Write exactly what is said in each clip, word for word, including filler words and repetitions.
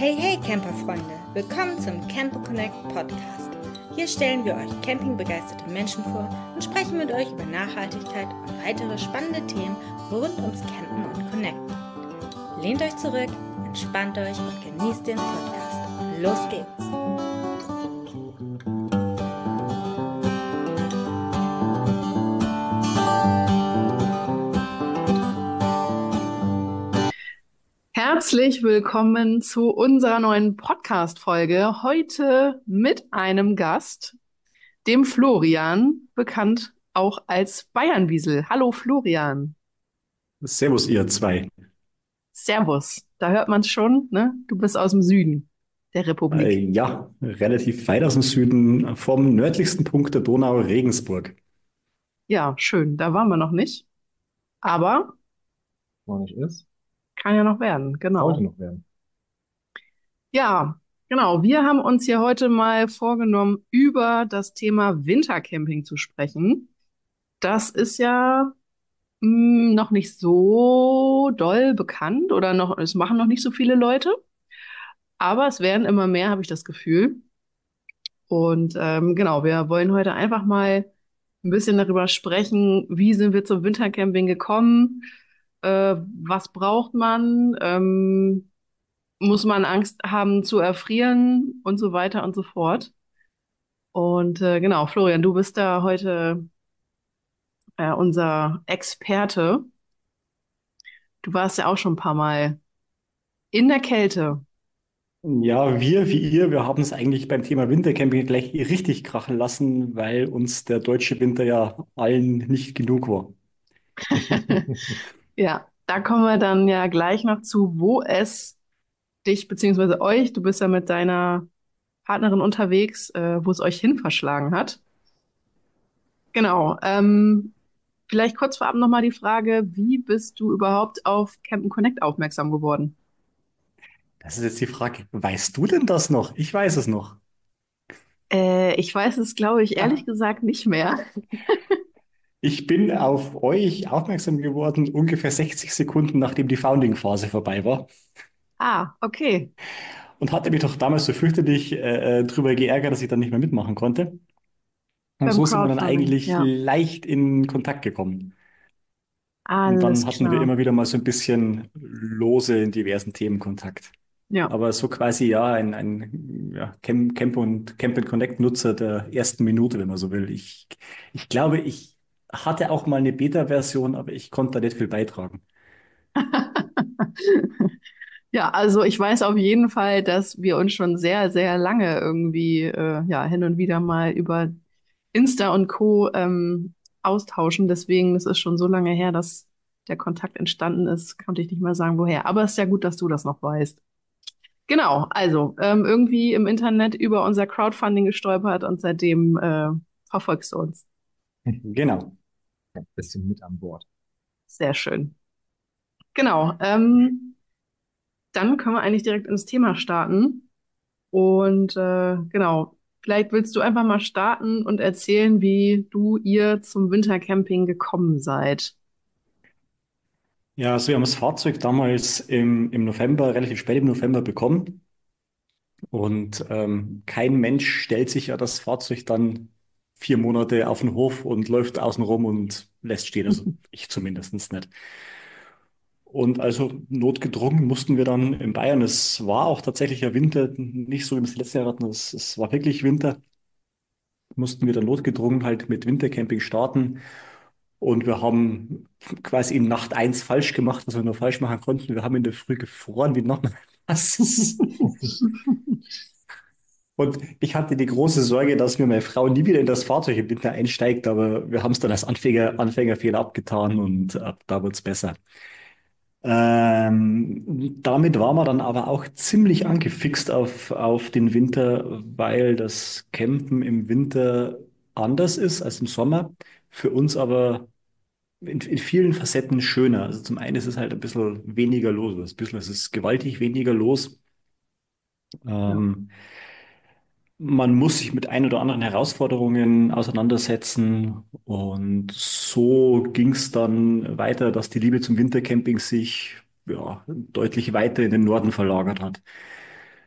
Hey, hey Camperfreunde, willkommen zum Camper Connect Podcast. Hier stellen wir euch campingbegeisterte Menschen vor und sprechen mit euch über Nachhaltigkeit und weitere spannende Themen rund ums Campen und Connecten. Lehnt euch zurück, entspannt euch und genießt den Podcast. Los geht's! Herzlich willkommen zu unserer neuen Podcast-Folge. Heute mit einem Gast, dem Florian, bekannt auch als Bayernwiesel. Hallo Florian. Servus, ihr zwei. Servus. Da hört man es schon, ne? Du bist aus dem Süden der Republik. Äh, ja, relativ weit aus dem Süden, vom nördlichsten Punkt der Donau, Regensburg. Ja, schön. Da waren wir noch nicht. Aber Noch nicht ist. kann ja noch werden, Sollte genau. noch werden. Ja, genau. Wir haben uns hier heute mal vorgenommen, über das Thema Wintercamping zu sprechen. Das ist ja Hm, noch nicht so doll bekannt oder noch, es machen noch nicht so viele Leute, aber es werden immer mehr, habe ich das Gefühl. Und ähm, genau, wir wollen heute einfach mal ein bisschen darüber sprechen, wie sind wir zum Wintercamping gekommen, äh, was braucht man, ähm, muss man Angst haben zu erfrieren und so weiter und so fort. Und äh, genau, Florian, du bist da heute äh, unser Experte. Du warst ja auch schon ein paar Mal in der Kälte. Ja, wir wie ihr, wir haben es eigentlich beim Thema Wintercamping gleich richtig krachen lassen, weil uns der deutsche Winter ja allen nicht genug war. Ja, da kommen wir dann ja gleich noch zu, wo es dich beziehungsweise euch, du bist ja mit deiner Partnerin unterwegs, äh, wo es euch hin verschlagen hat. Genau. Ähm, vielleicht kurz vorab nochmal die Frage, wie bist du überhaupt auf Campen Connect aufmerksam geworden? Das ist jetzt die Frage, weißt du denn das noch? Ich weiß es noch. Äh, ich weiß es, glaube ich, ehrlich Ah, gesagt nicht mehr. ich bin auf euch aufmerksam geworden, ungefähr sechzig Sekunden nachdem die Founding-Phase vorbei war. Ah, okay. Und hatte mich doch damals so fürchterlich äh, äh, drüber geärgert, dass ich dann nicht mehr mitmachen konnte. Und Beim so sind wir dann Crowdfunding, eigentlich ja. lich in Kontakt gekommen. Und Alles dann hatten wir klar. immer wieder mal so ein bisschen lose in diversen Themen Kontakt. Ja. Aber so quasi ja ein, ein ja, Camp, Camp und Camp and Connect Nutzer der ersten Minute, wenn man so will. Ich, ich glaube, ich hatte auch mal eine Beta-Version, aber ich konnte da nicht viel beitragen. Ja, also ich weiß auf jeden Fall, dass wir uns schon sehr, sehr lange irgendwie äh, ja hin und wieder mal über Insta und Co. Ähm, austauschen. Deswegen, das ist schon so lange her, dass der Kontakt entstanden ist, konnte ich nicht mal sagen, woher. Aber es ist ja gut, dass du das noch weißt. Genau, also ähm, irgendwie im Internet über unser Crowdfunding gestolpert und seitdem äh, verfolgst du uns. Genau. Ein bisschen mit an Bord. Sehr schön. Genau, ähm, dann können wir eigentlich direkt ins Thema starten. Und äh, genau, vielleicht willst du einfach mal starten und erzählen, wie du ihr zum Wintercamping gekommen seid. Ja, also wir haben das Fahrzeug damals im, im November, relativ spät im November bekommen. Und ähm, kein Mensch stellt sich ja das Fahrzeug dann vier Monate auf den Hof und läuft außen rum und lässt stehen. Also ich zumindest nicht. Und also notgedrungen mussten wir dann in Bayern, es war auch tatsächlich ja Winter, nicht so wie wir es letztes Jahr hatten, es, es war wirklich Winter, mussten wir dann notgedrungen halt mit Wintercamping starten. Und wir haben quasi in Nacht eins falsch gemacht, was wir nur falsch machen konnten. Wir haben in der Früh gefroren wie nochmal was. Und ich hatte die große Sorge, dass mir meine Frau nie wieder in das Fahrzeug im Winter einsteigt, aber wir haben es dann als Anfänger, Anfängerfehler abgetan und ab da wurde es besser. Ähm, damit war man dann aber auch ziemlich angefixt auf, auf den Winter, weil das Campen im Winter anders ist als im Sommer. Für uns aber in, in vielen Facetten schöner. Also zum einen ist es halt ein bisschen weniger los, oder ein bisschen, es ist gewaltig weniger los. Ja, Ähm, Man muss sich mit ein oder anderen Herausforderungen auseinandersetzen. Und so ging es dann weiter, dass die Liebe zum Wintercamping sich ja, deutlich weiter in den Norden verlagert hat.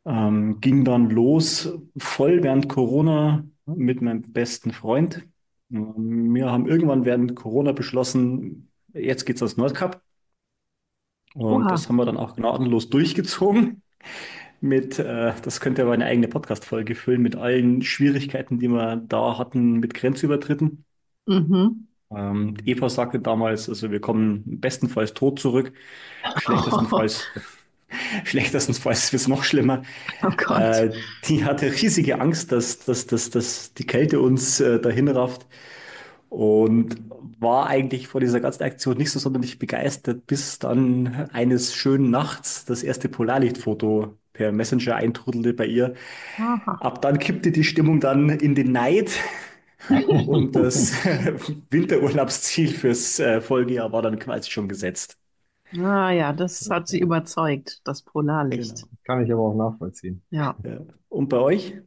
Ähm, ging dann los, voll während Corona mit meinem besten Freund. Ähm, wir haben irgendwann während Corona beschlossen, jetzt geht's als Nordkap. Und Oha. das haben wir dann auch gnadenlos durchgezogen. Mit, äh, das könnte aber eine eigene Podcast-Folge füllen, mit allen Schwierigkeiten, die wir da hatten mit Grenzübertritten. Mhm. Ähm, Eva sagte damals, also wir kommen bestenfalls tot zurück, schlechtestenfalls, schlechtestenfalls wird es noch schlimmer. Oh Gott. Äh, die hatte riesige Angst, dass, dass, dass, dass die Kälte uns äh, dahin rafft und war eigentlich vor dieser ganzen Aktion nicht so sonderlich begeistert, bis dann eines schönen Nachts das erste Polarlichtfoto per Messenger eintrudelte bei ihr. Aha. Ab dann kippte die Stimmung dann in den Neid und das Winterurlaubsziel fürs äh, Folgejahr war dann quasi schon gesetzt. Ah ja, das hat sie überzeugt, das Polarlicht. Genau. Kann ich aber auch nachvollziehen. Ja. Ja. Und bei euch?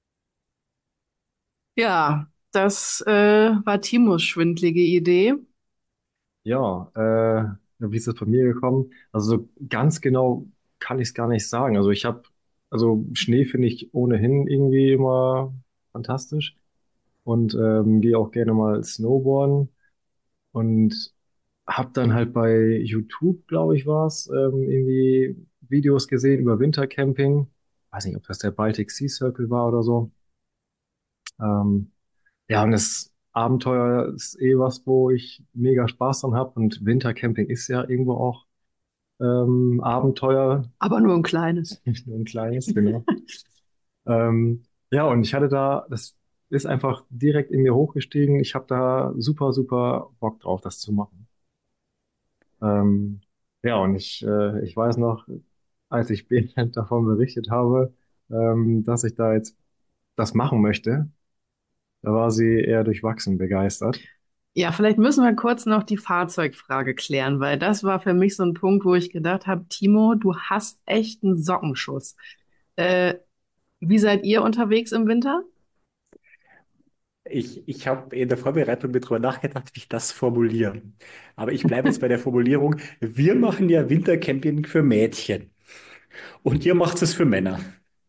Ja, das äh, war Timos schwindlige Idee. Ja, äh, wie ist das bei mir gekommen? Also so ganz genau kann ich es gar nicht sagen. Also ich habe, also Schnee finde ich ohnehin irgendwie immer fantastisch und ähm, gehe auch gerne mal Snowboarden und habe dann halt bei YouTube, glaube ich, war es, ähm, irgendwie Videos gesehen über Wintercamping. Weiß nicht, ob das der Baltic Sea Circle war oder so. Ähm, Ja, und das Abenteuer ist eh was, wo ich mega Spaß dran habe. Und Wintercamping ist ja irgendwo auch ähm, Abenteuer, Aber nur ein kleines. nicht nur ein kleines, genau. Ähm, ja, und ich hatte da, das ist einfach direkt in mir hochgestiegen. Ich habe da super, super Bock drauf, das zu machen. Ähm, ja, und ich, äh, ich weiß noch, als ich Bea davon berichtet habe, ähm, dass ich da jetzt das machen möchte, da war sie eher durchwachsen begeistert. Ja, vielleicht müssen wir kurz noch die Fahrzeugfrage klären, weil das war für mich so ein Punkt, wo ich gedacht habe, Timo, du hast echt einen Sockenschuss. Äh, wie seid ihr unterwegs im Winter? Ich, ich habe in der Vorbereitung mit drüber nachgedacht, wie ich das formuliere. Aber ich bleibe jetzt bei der Formulierung, wir machen ja Wintercamping für Mädchen und ihr macht es für Männer.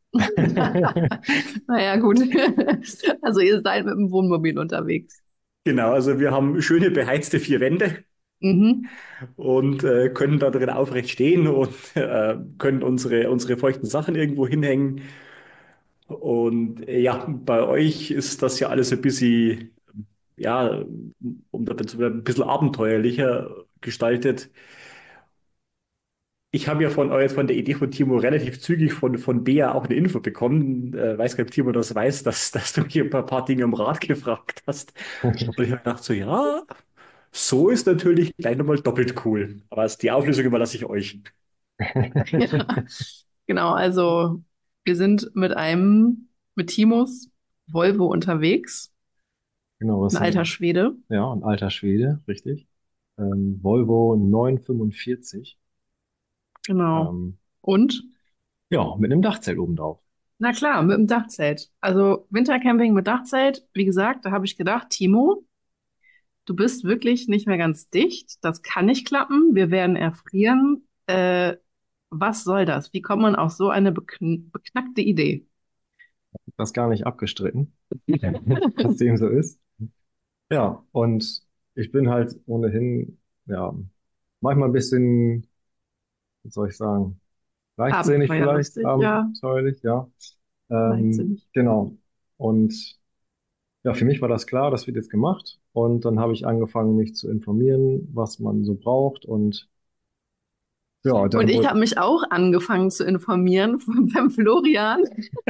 Naja, gut. Also ihr seid mit dem Wohnmobil unterwegs. Genau, also wir haben schöne beheizte vier Wände Mhm. und äh, können da drin aufrecht stehen und äh, können unsere, unsere feuchten Sachen irgendwo hinhängen. Und äh, ja, bei euch ist das ja alles ein bisschen, ja, um das ein bisschen abenteuerlicher gestaltet. Ich habe ja von, eu- von der Idee von Timo relativ zügig von, von Bea auch eine Info bekommen. Äh, weiß gar nicht, ob Timo das weiß, dass, dass du hier ein paar, paar Dinge im Rat gefragt hast. Und ich habe gedacht so, ja, so ist natürlich gleich nochmal doppelt cool. Aber es- die Auflösung überlasse ich euch. Ja, genau. Also wir sind mit einem, mit Timos Volvo unterwegs. Genau, Ein was alter ein, Schwede. ja, ein alter Schwede, richtig. Ähm, Volvo neunhundertfünfundvierzig. Genau. Ähm, Und? ja, mit einem Dachzelt oben drauf. Na klar, mit dem Dachzelt. Also Wintercamping mit Dachzelt, wie gesagt, da habe ich gedacht, Timo, du bist wirklich nicht mehr ganz dicht. Das kann nicht klappen. Wir werden erfrieren. Äh, was soll das? Wie kommt man auf so eine bekn beknackte Idee? Das gar nicht abgestritten, dass dem so ist. Ja, und ich bin halt ohnehin, ja, manchmal ein bisschen, wie soll ich sagen, leichtsinnig vielleicht, Abenteuerlustig, ja, abenteuerlich, ja. Ähm, leichtsinnig. genau. Und ja, für mich war das klar, das wird jetzt gemacht. Und dann habe ich angefangen, mich zu informieren, was man so braucht. Und ja, Und dann ich wurde, habe mich auch angefangen zu informieren beim Florian,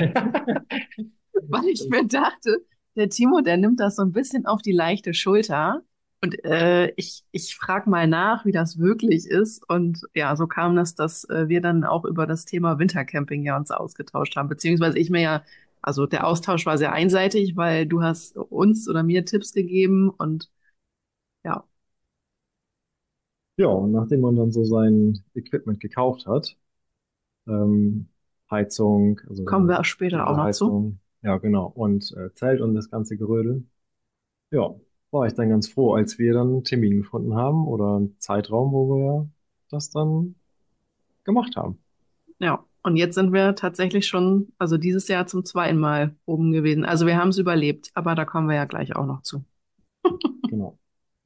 weil ich mir dachte, der Timo, der nimmt das so ein bisschen auf die leichte Schulter. Und äh, ich, ich frage mal nach, wie das wirklich ist. Und ja, so kam das, dass äh, wir dann auch über das Thema Wintercamping ja uns ausgetauscht haben. Beziehungsweise ich mir ja, also der Austausch war sehr einseitig, weil du hast uns oder mir Tipps gegeben und ja, ja, und nachdem man dann so sein Equipment gekauft hat, ähm, Heizung, kommen also wir auch später auch noch zu. Winterheizung, ja, genau, und äh, Zelt und das ganze Gerödel, ja, war ich dann ganz froh, als wir dann einen Termin gefunden haben oder einen Zeitraum, wo wir das dann gemacht haben. Ja. Und jetzt sind wir tatsächlich schon, also dieses Jahr zum zweiten Mal oben gewesen. Also wir haben es überlebt, aber da kommen wir ja gleich auch noch zu. Genau.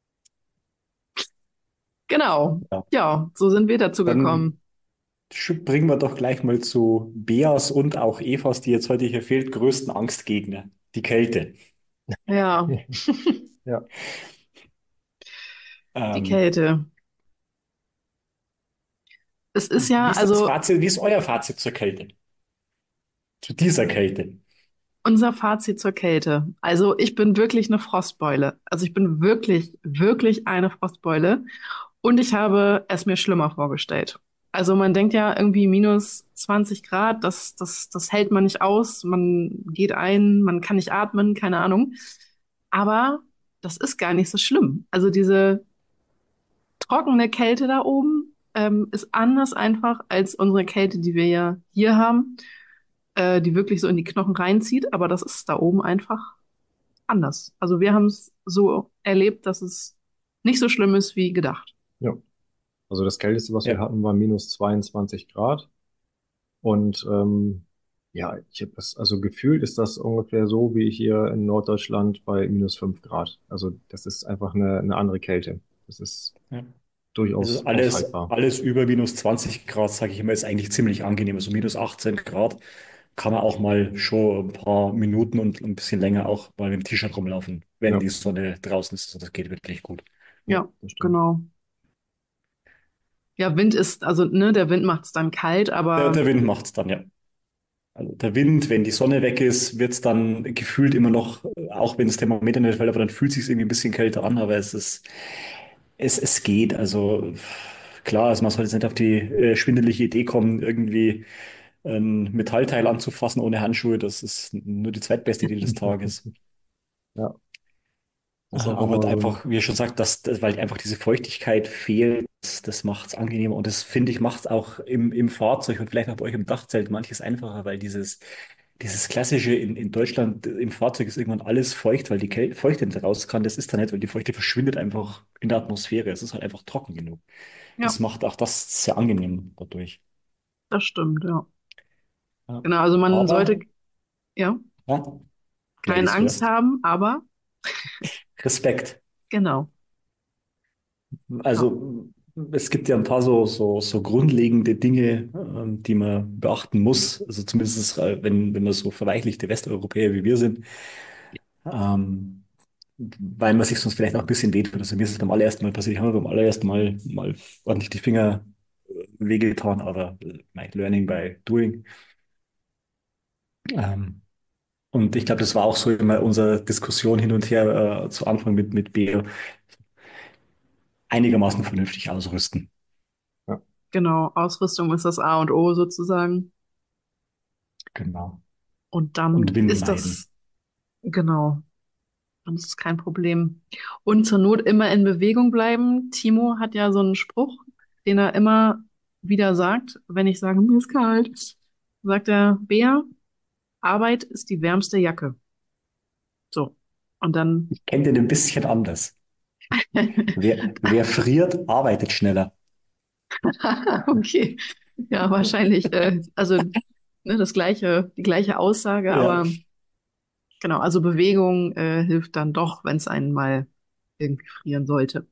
Genau. Ja. Ja, so sind wir dazu Dann gekommen. springen wir doch gleich mal zu Beas und auch Evas, die jetzt heute hier fehlt, größten Angstgegner, die Kälte. Ja, Ja, die Ähm, Kälte. Es ist wie ja, ist das also Fazit, wie ist euer Fazit zur Kälte? Zu dieser Kälte? unser Fazit zur Kälte. Also ich bin wirklich eine Frostbeule. Also ich bin wirklich, wirklich eine Frostbeule. Und ich habe es mir schlimmer vorgestellt. Also man denkt ja irgendwie minus zwanzig Grad, das, das, das hält man nicht aus. Man geht ein, man kann nicht atmen, keine Ahnung. Aber das ist gar nicht so schlimm. Also diese trockene Kälte da oben ähm, ist anders einfach als unsere Kälte, die wir ja hier haben, äh, die wirklich so in die Knochen reinzieht. Aber das ist da oben einfach anders. Also wir haben es so erlebt, dass es nicht so schlimm ist wie gedacht. ja. Also das Kälteste, was wir Ja. hatten, war minus zweiundzwanzig Grad. Und ähm, ja, ich habe das, also gefühlt ist das ungefähr so wie hier in Norddeutschland bei minus fünf Grad. Also das ist einfach eine, eine andere Kälte. Das ist Ja. Also durchaus alles, aushaltbar. alles über minus zwanzig Grad, sage ich immer, ist eigentlich ziemlich angenehm. Also minus achtzehn Grad kann man auch mal schon ein paar Minuten und ein bisschen länger auch mal mit dem T-Shirt rumlaufen, wenn Ja, die Sonne draußen ist. Also das geht wirklich gut. ja, Ja, das stimmt. genau. Ja, Wind ist, also, ne, der Wind macht es dann kalt, Der, aber der Wind macht es dann, ja. Also der Wind, wenn die Sonne weg ist, wird es dann gefühlt immer noch, auch wenn das Thermometer nicht fällt, aber dann fühlt es sich irgendwie ein bisschen kälter an, aber es ist, es, es geht. Also klar, also man sollte jetzt nicht auf die äh, schwindelige Idee kommen, irgendwie ein Metallteil anzufassen ohne Handschuhe. Das ist nur die zweitbeste Idee des Tages. Ja, Äh, das ist auch immer Aber so ein, einfach, wie ihr schon sagt, dass, dass, weil einfach diese Feuchtigkeit fehlt, das, das macht es angenehmer. Und das finde ich, macht es auch im, im Fahrzeug und vielleicht auch bei euch im Dachzelt manches einfacher, weil dieses, dieses klassische in, in Deutschland äh, im Fahrzeug ist irgendwann alles feucht, weil die Kälte, Feuchte nicht raus kann. Das ist da nicht, weil die Feuchte verschwindet einfach in der Atmosphäre. Es ist halt einfach trocken genug. ja, Das macht auch das sehr angenehm dadurch. das stimmt, ja. Ja. Genau, also man sollte, Aber, ja, ja, keine Ladies Angst first. haben, aber Respekt. genau, ja, Also es gibt ja ein paar so, so, so grundlegende Dinge, ähm, die man beachten muss. Also zumindest, äh, wenn, wenn wir so verweichlichte Westeuropäer wie wir sind, ähm, weil man sich sonst vielleicht auch ein bisschen wehtut. Also mir ist es beim allerersten Mal passiert, ich habe mir beim allerersten Mal mal ordentlich die Finger äh, wehgetan, aber äh, mein Learning by doing. Ähm, und ich glaube, das war auch so immer unsere Diskussion hin und her äh, zu Anfang mit, mit Beo, einigermaßen vernünftig ausrüsten. ja, genau. Ausrüstung ist das A und O sozusagen. Genau. Und Und dann Wind ist meiden. das, genau, dann ist es kein Problem. Und zur Not immer in Bewegung bleiben. Timo hat ja so einen Spruch, den er immer wieder sagt, wenn ich sage, mir ist kalt, sagt er, Bea, Arbeit ist die wärmste Jacke. So. Und dann, Ich kenne den ein bisschen anders. Wer, wer friert, arbeitet schneller. okay, ja, wahrscheinlich, äh, also ne, das gleiche, die gleiche Aussage, Ja, aber genau, also Bewegung äh, hilft dann doch, wenn es einen mal irgendwie frieren sollte.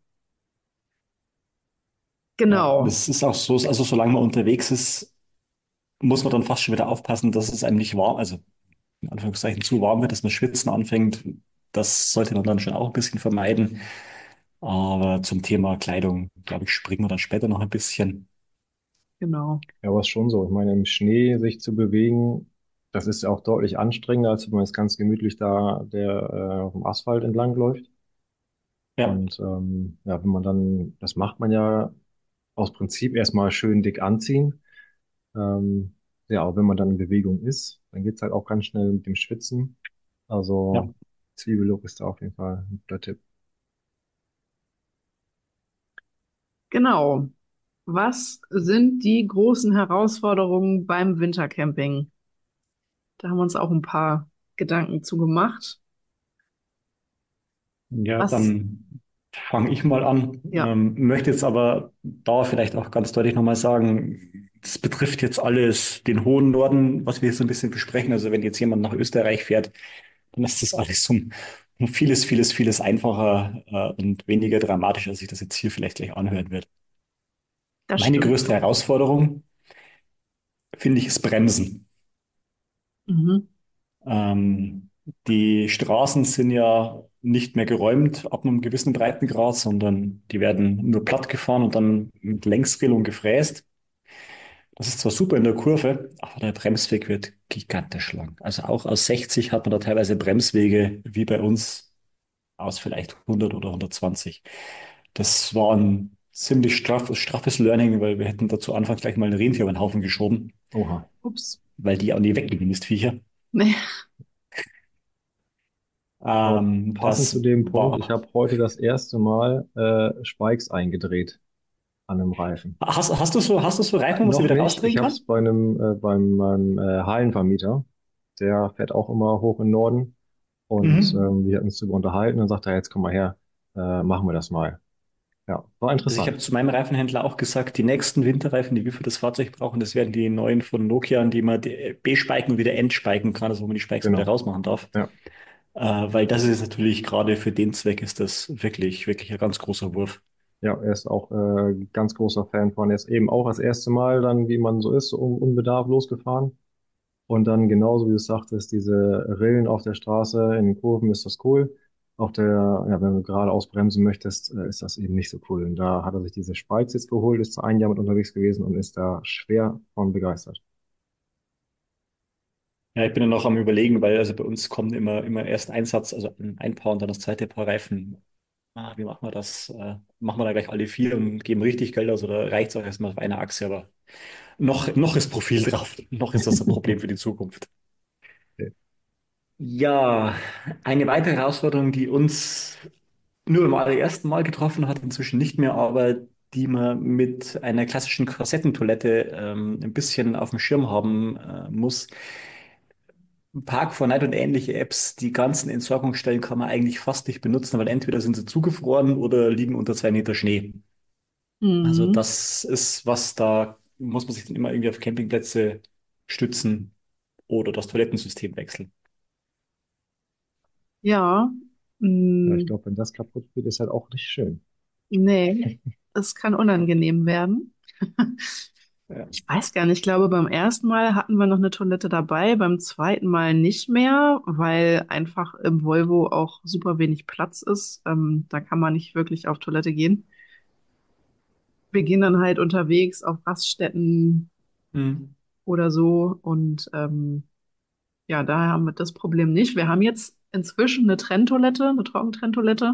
ja. Genau, Das ist auch so, also solange man unterwegs ist, muss man dann fast schon wieder aufpassen, dass es einem nicht warm, also in Anführungszeichen zu warm wird, dass man schwitzen anfängt. Das sollte man dann schon auch ein bisschen vermeiden. Aber zum Thema Kleidung, glaube ich, springen wir dann später noch ein bisschen. genau, ja, aber ist schon so. Ich meine, im Schnee sich zu bewegen, das ist ja auch deutlich anstrengender, als wenn man jetzt ganz gemütlich da der, äh, auf dem Asphalt entlang läuft. Ja, Und ähm, ja, wenn man dann, das macht man ja aus Prinzip erstmal schön dick anziehen. Ähm, ja, auch wenn man dann in Bewegung ist, dann geht's halt auch ganz schnell mit dem Schwitzen. ja. Also Zwiebellook ist da auf jeden Fall ein guter Tipp. genau. Was sind die großen Herausforderungen beim Wintercamping? Da haben wir uns auch ein paar Gedanken zu gemacht. Ja, Was, dann fange ich mal an. ja, Ähm, möchte jetzt aber da vielleicht auch ganz deutlich nochmal sagen, das betrifft jetzt alles den hohen Norden, was wir hier so ein bisschen besprechen. Also wenn jetzt jemand nach Österreich fährt, dann ist das alles um, um vieles, vieles, vieles einfacher äh, und weniger dramatisch, als sich das jetzt hier vielleicht gleich anhören wird. Das Meine stimmt. größte Herausforderung, finde ich, ist Bremsen. Mhm. Ähm, die Straßen sind ja nicht mehr geräumt ab einem gewissen Breitengrad, sondern die werden nur platt gefahren und dann mit Längsrillen gefräst. Das ist zwar super in der Kurve, aber der Bremsweg wird gigantisch lang. Also auch aus sechzig hat man da teilweise Bremswege wie bei uns aus vielleicht hundert oder hundertzwanzig. Das war ein ziemlich straff, straffes Learning, weil wir hätten dazu anfangs gleich mal ein Rentier über den Haufen geschoben, Oha. Ups. weil die auch nie weggehen, die Mistviecher. Nee. Aber Ähm, passend zu das dem Punkt, ich war. habe heute das erste Mal äh, Spikes eingedreht an einem Reifen. Hast, hast du so, hast du so Reifen, Äh, wo man sie noch wieder nicht. Ich rausdrehen habe es kann? bei einem äh, beim meinem äh, Hallenvermieter. Der fährt auch immer hoch in den Norden. Und Mhm. ähm, wir hatten uns darüber unterhalten und sagt er, jetzt komm mal her, äh, machen wir das mal. Ja, war Also ich habe interessant. zu meinem Reifenhändler auch gesagt, die nächsten Winterreifen, die wir für das Fahrzeug brauchen, das werden die neuen von Nokia, an die man die B-Spiken und wieder entspiken kann, also wo man die Spikes wieder Genau. rausmachen darf. Ja. Äh, weil das ist natürlich gerade für den Zweck ist das wirklich, wirklich ein ganz großer Wurf. Ja, er ist auch äh, ganz großer Fan von. Er ist eben auch das erste Mal dann, wie man so ist, so un unbedarft losgefahren. Und dann genauso wie du sagtest, diese Rillen auf der Straße in den Kurven ist das cool. Auf der, ja, wenn du gerade ausbremsen möchtest, äh, ist das eben nicht so cool. Und da hat er sich diese Spikes jetzt geholt, ist da ein Jahr mit unterwegs gewesen und ist da schwer von begeistert. Ja, ich bin ja noch am Überlegen, weil also bei uns kommt immer, immer erst ein Satz, also ein ein Paar und dann das zweite Paar Reifen. Ah, wie machen wir das? Äh, machen wir da gleich alle vier und geben richtig Geld aus oder reicht es auch erstmal auf einer Achse? Aber noch, noch ist Profil drauf. Noch ist das ein Problem für die Zukunft. Okay. Ja, eine weitere Herausforderung, die uns nur beim allerersten Mal getroffen hat, inzwischen nicht mehr, aber die man mit einer klassischen Kassettentoilette ähm, ein bisschen auf dem Schirm haben äh, muss. Park four Night und ähnliche Apps, die ganzen Entsorgungsstellen kann man eigentlich fast nicht benutzen, weil entweder sind sie zugefroren oder liegen unter zwei Meter Schnee. Also Mhm. das ist was, da muss man sich dann immer irgendwie auf Campingplätze stützen oder das Toilettensystem wechseln. Ja. Ja, ich Mm, glaube, wenn das kaputt geht, ist halt auch nicht schön. nee, es kann unangenehm werden. Ja. Ich weiß gar nicht, ich glaube, beim ersten Mal hatten wir noch eine Toilette dabei, beim zweiten Mal nicht mehr, weil einfach im Volvo auch super wenig Platz ist. Ähm, da kann man nicht wirklich auf Toilette gehen. Wir gehen dann halt unterwegs auf Raststätten Mhm. oder so und ähm, ja, daher haben wir das Problem nicht. Wir haben jetzt inzwischen eine Trenntoilette, eine Trockentrenntoilette.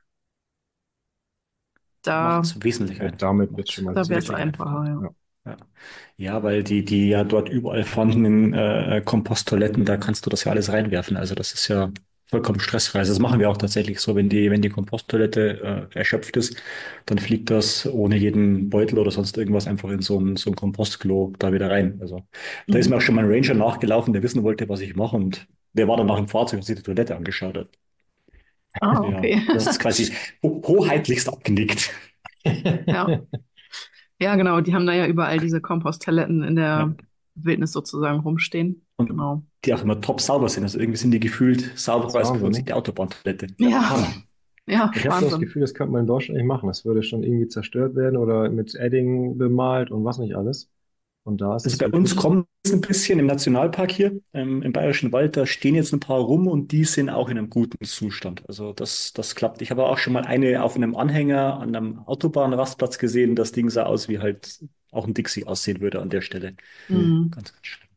Macht Da, es wesentlich Ja, einfacher. damit wird Macht schon es mal da wäre sehr es wirklich viel einfacher. einfacher, einfacher. ja. Ja. Ja. Ja, weil die, die ja dort überall vorhandenen äh, Komposttoiletten, da kannst du das ja alles reinwerfen. Also das ist ja vollkommen stressfrei. Also das machen wir auch tatsächlich so, wenn die, wenn die Komposttoilette äh, erschöpft ist, dann fliegt das ohne jeden Beutel oder sonst irgendwas einfach in so ein, so ein Kompostklo da wieder rein. Also da ist Mhm. mir auch schon mal ein Ranger nachgelaufen, der wissen wollte, was ich mache und der war dann nach dem Fahrzeug und sich die Toilette angeschaut hat. Ah, Ja, okay. das ist quasi ho hoheitlichst abgenickt. Ja. Ja, genau. Die haben da ja überall diese Komposttoiletten in Ja. der Wildnis sozusagen rumstehen. Und Genau. die auch immer top sauber sind. Also irgendwie sind die gefühlt Das ist sauberer als bei Wahnsinn, uns ne? die Autobahntoilette. Der Ja, Hammer. ja, Ich habe so das Wahnsinn. Gefühl, das könnte man in Deutschland nicht machen. Das würde schon irgendwie zerstört werden oder mit Edding bemalt und was nicht alles. Und da ist Also es bei uns wirklich, kommt es ein bisschen im Nationalpark hier, ähm, im Bayerischen Wald, da stehen jetzt ein paar rum und die sind auch in einem guten Zustand. Also das, das klappt. Ich habe auch schon mal eine auf einem Anhänger an einem Autobahnrastplatz gesehen. Das Ding sah aus, wie halt auch ein Dixie aussehen würde an der Stelle. hm, Mhm. Ganz, ganz schlimm.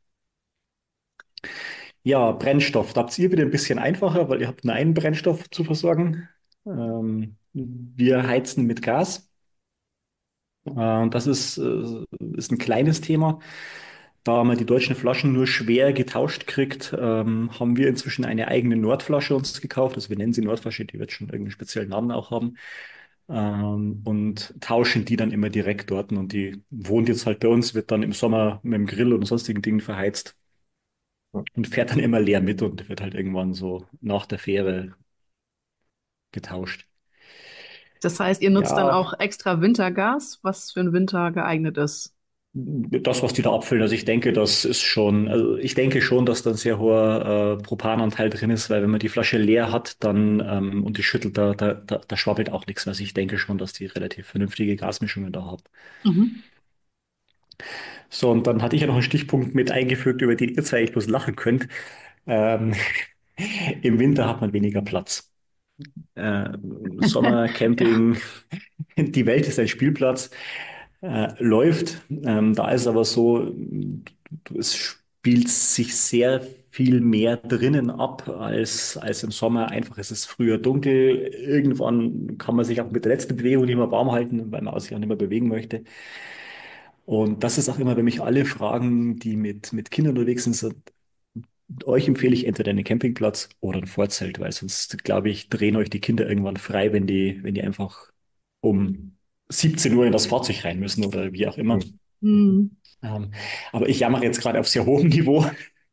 Ja, Brennstoff. Da habt ihr wieder ein bisschen einfacher, weil ihr habt nur einen Brennstoff zu versorgen. Ähm, wir heizen mit Gas. Äh, das ist, äh, ist ein kleines Thema. Da man die deutschen Flaschen nur schwer getauscht kriegt, ähm, haben wir inzwischen eine eigene Nordflasche uns gekauft. Also wir nennen sie Nordflasche, die wird schon irgendeinen speziellen Namen auch haben. Ähm, und tauschen die dann immer direkt dort. Und die wohnt jetzt halt bei uns, wird dann im Sommer mit dem Grill und sonstigen Dingen verheizt ja. und fährt dann immer leer mit und wird halt irgendwann so nach der Fähre getauscht. Das heißt, ihr nutzt dann Ja, auch extra Wintergas, was für den Winter geeignet ist. Das, was die da abfüllen, also ich denke, das ist schon, also ich denke schon, dass da ein sehr hoher äh, Propananteil drin ist, weil wenn man die Flasche leer hat, dann ähm, und die schüttelt, da, da, da, da schwabbelt auch nichts. Also ich denke schon, dass die relativ vernünftige Gasmischungen da haben. Mhm. So, und dann hatte ich ja noch einen Stichpunkt mit eingefügt, über den ihr zwei eigentlich bloß lachen könnt. Ähm, Im Winter hat man weniger Platz. Äh, Sommer, Camping, die Welt ist ein Spielplatz, äh, läuft. Ähm, da ist aber so, es spielt sich sehr viel mehr drinnen ab als, als im Sommer. Einfach ist es früher dunkel. Irgendwann kann man sich auch mit der letzten Bewegung nicht mehr warm halten, weil man sich auch nicht mehr bewegen möchte. Und das ist auch immer, wenn mich alle fragen, die mit, mit Kindern unterwegs sind, so, euch empfehle ich entweder einen Campingplatz oder ein Vorzelt, weil sonst, glaube ich, drehen euch die Kinder irgendwann frei, wenn die, wenn die einfach um siebzehn Uhr in das Fahrzeug rein müssen oder wie auch immer. Hm. Mhm. Ähm, aber ich jammere jetzt gerade auf sehr hohem Niveau.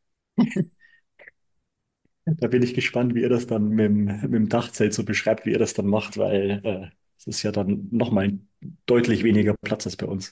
Da bin ich gespannt, wie ihr das dann mit dem, mit dem Dachzelt so beschreibt, wie ihr das dann macht, weil äh, es ist ja dann nochmal deutlich weniger Platz als bei uns.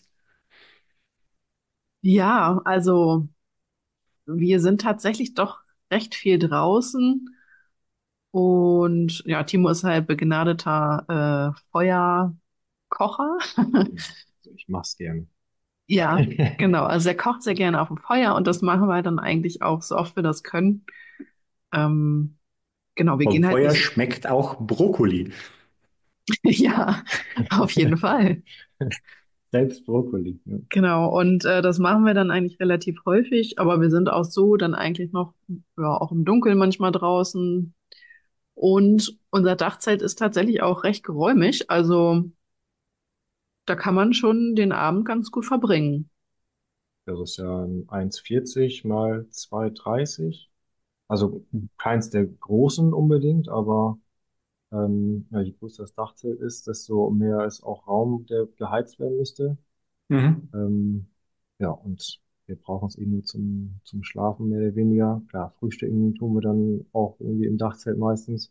Ja, also wir sind tatsächlich doch recht viel draußen und ja, Timo ist halt begnadeter äh, Feuerkocher. Also ich mach's gern. Ja, genau. Also er kocht sehr gerne auf dem Feuer und das machen wir dann eigentlich auch so oft wir das können. Ähm, genau, wir Vom gehen halt Feuer nicht. schmeckt auch Brokkoli. Ja, auf jeden Fall. Selbst Brokkoli. Ja. Genau. Und äh, das machen wir dann eigentlich relativ häufig, aber wir sind auch so dann eigentlich noch, ja, auch im Dunkeln manchmal draußen. Und unser Dachzelt ist tatsächlich auch recht geräumig. Also da kann man schon den Abend ganz gut verbringen. Das ist ja ein eins Komma vierzig mal zwei Komma dreißig. Also keins der großen unbedingt, aber ähm, ja, je größer das Dachzelt ist, desto mehr ist auch Raum, der geheizt werden müsste. Mhm. Ähm, ja, und wir brauchen es irgendwie zum, zum Schlafen mehr oder weniger. Klar, frühstücken tun wir dann auch irgendwie im Dachzelt meistens.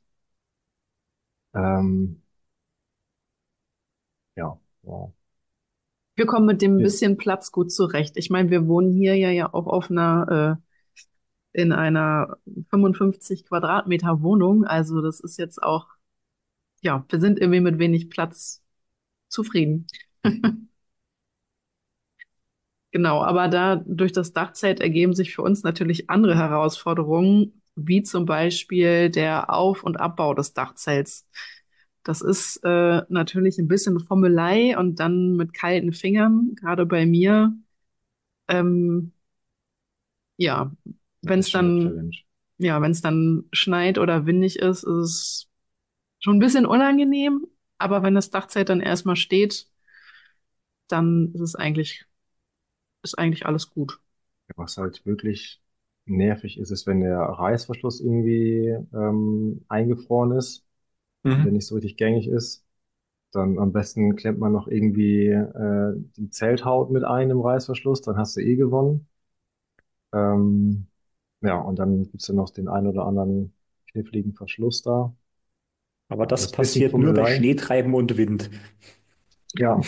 Ähm, ja, wow. Wir kommen mit dem Wir, bisschen Platz gut zurecht. Ich meine, wir wohnen hier ja, ja auch auf einer, äh, in einer fünfundfünfzig Quadratmeter Wohnung. Also das ist jetzt auch, ja, wir sind irgendwie mit wenig Platz zufrieden. Genau, aber da durch das Dachzelt ergeben sich für uns natürlich andere Herausforderungen, wie zum Beispiel der Auf- und Abbau des Dachzelts. Das ist äh, natürlich ein bisschen Fummelei und dann mit kalten Fingern, gerade bei mir. Ähm, ja, wenn das es ist schon eine dann, Challenge. ja, wenn es dann schneit oder windig ist, ist es schon ein bisschen unangenehm. Aber wenn das Dachzelt dann erstmal steht, dann ist es eigentlich, ist eigentlich alles gut. Was halt wirklich nervig ist, ist, wenn der Reißverschluss irgendwie ähm, eingefroren ist und der Mhm. nicht so richtig gängig ist. Dann am besten klemmt man noch irgendwie äh, die Zelthaut mit ein im Reißverschluss, dann hast du eh gewonnen. Ähm, ja, und dann gibt's ja noch den einen oder anderen kniffligen Verschluss da. Aber Ja, das das bisschen passiert nur bei Fummelei. Schneetreiben und Wind. Ja.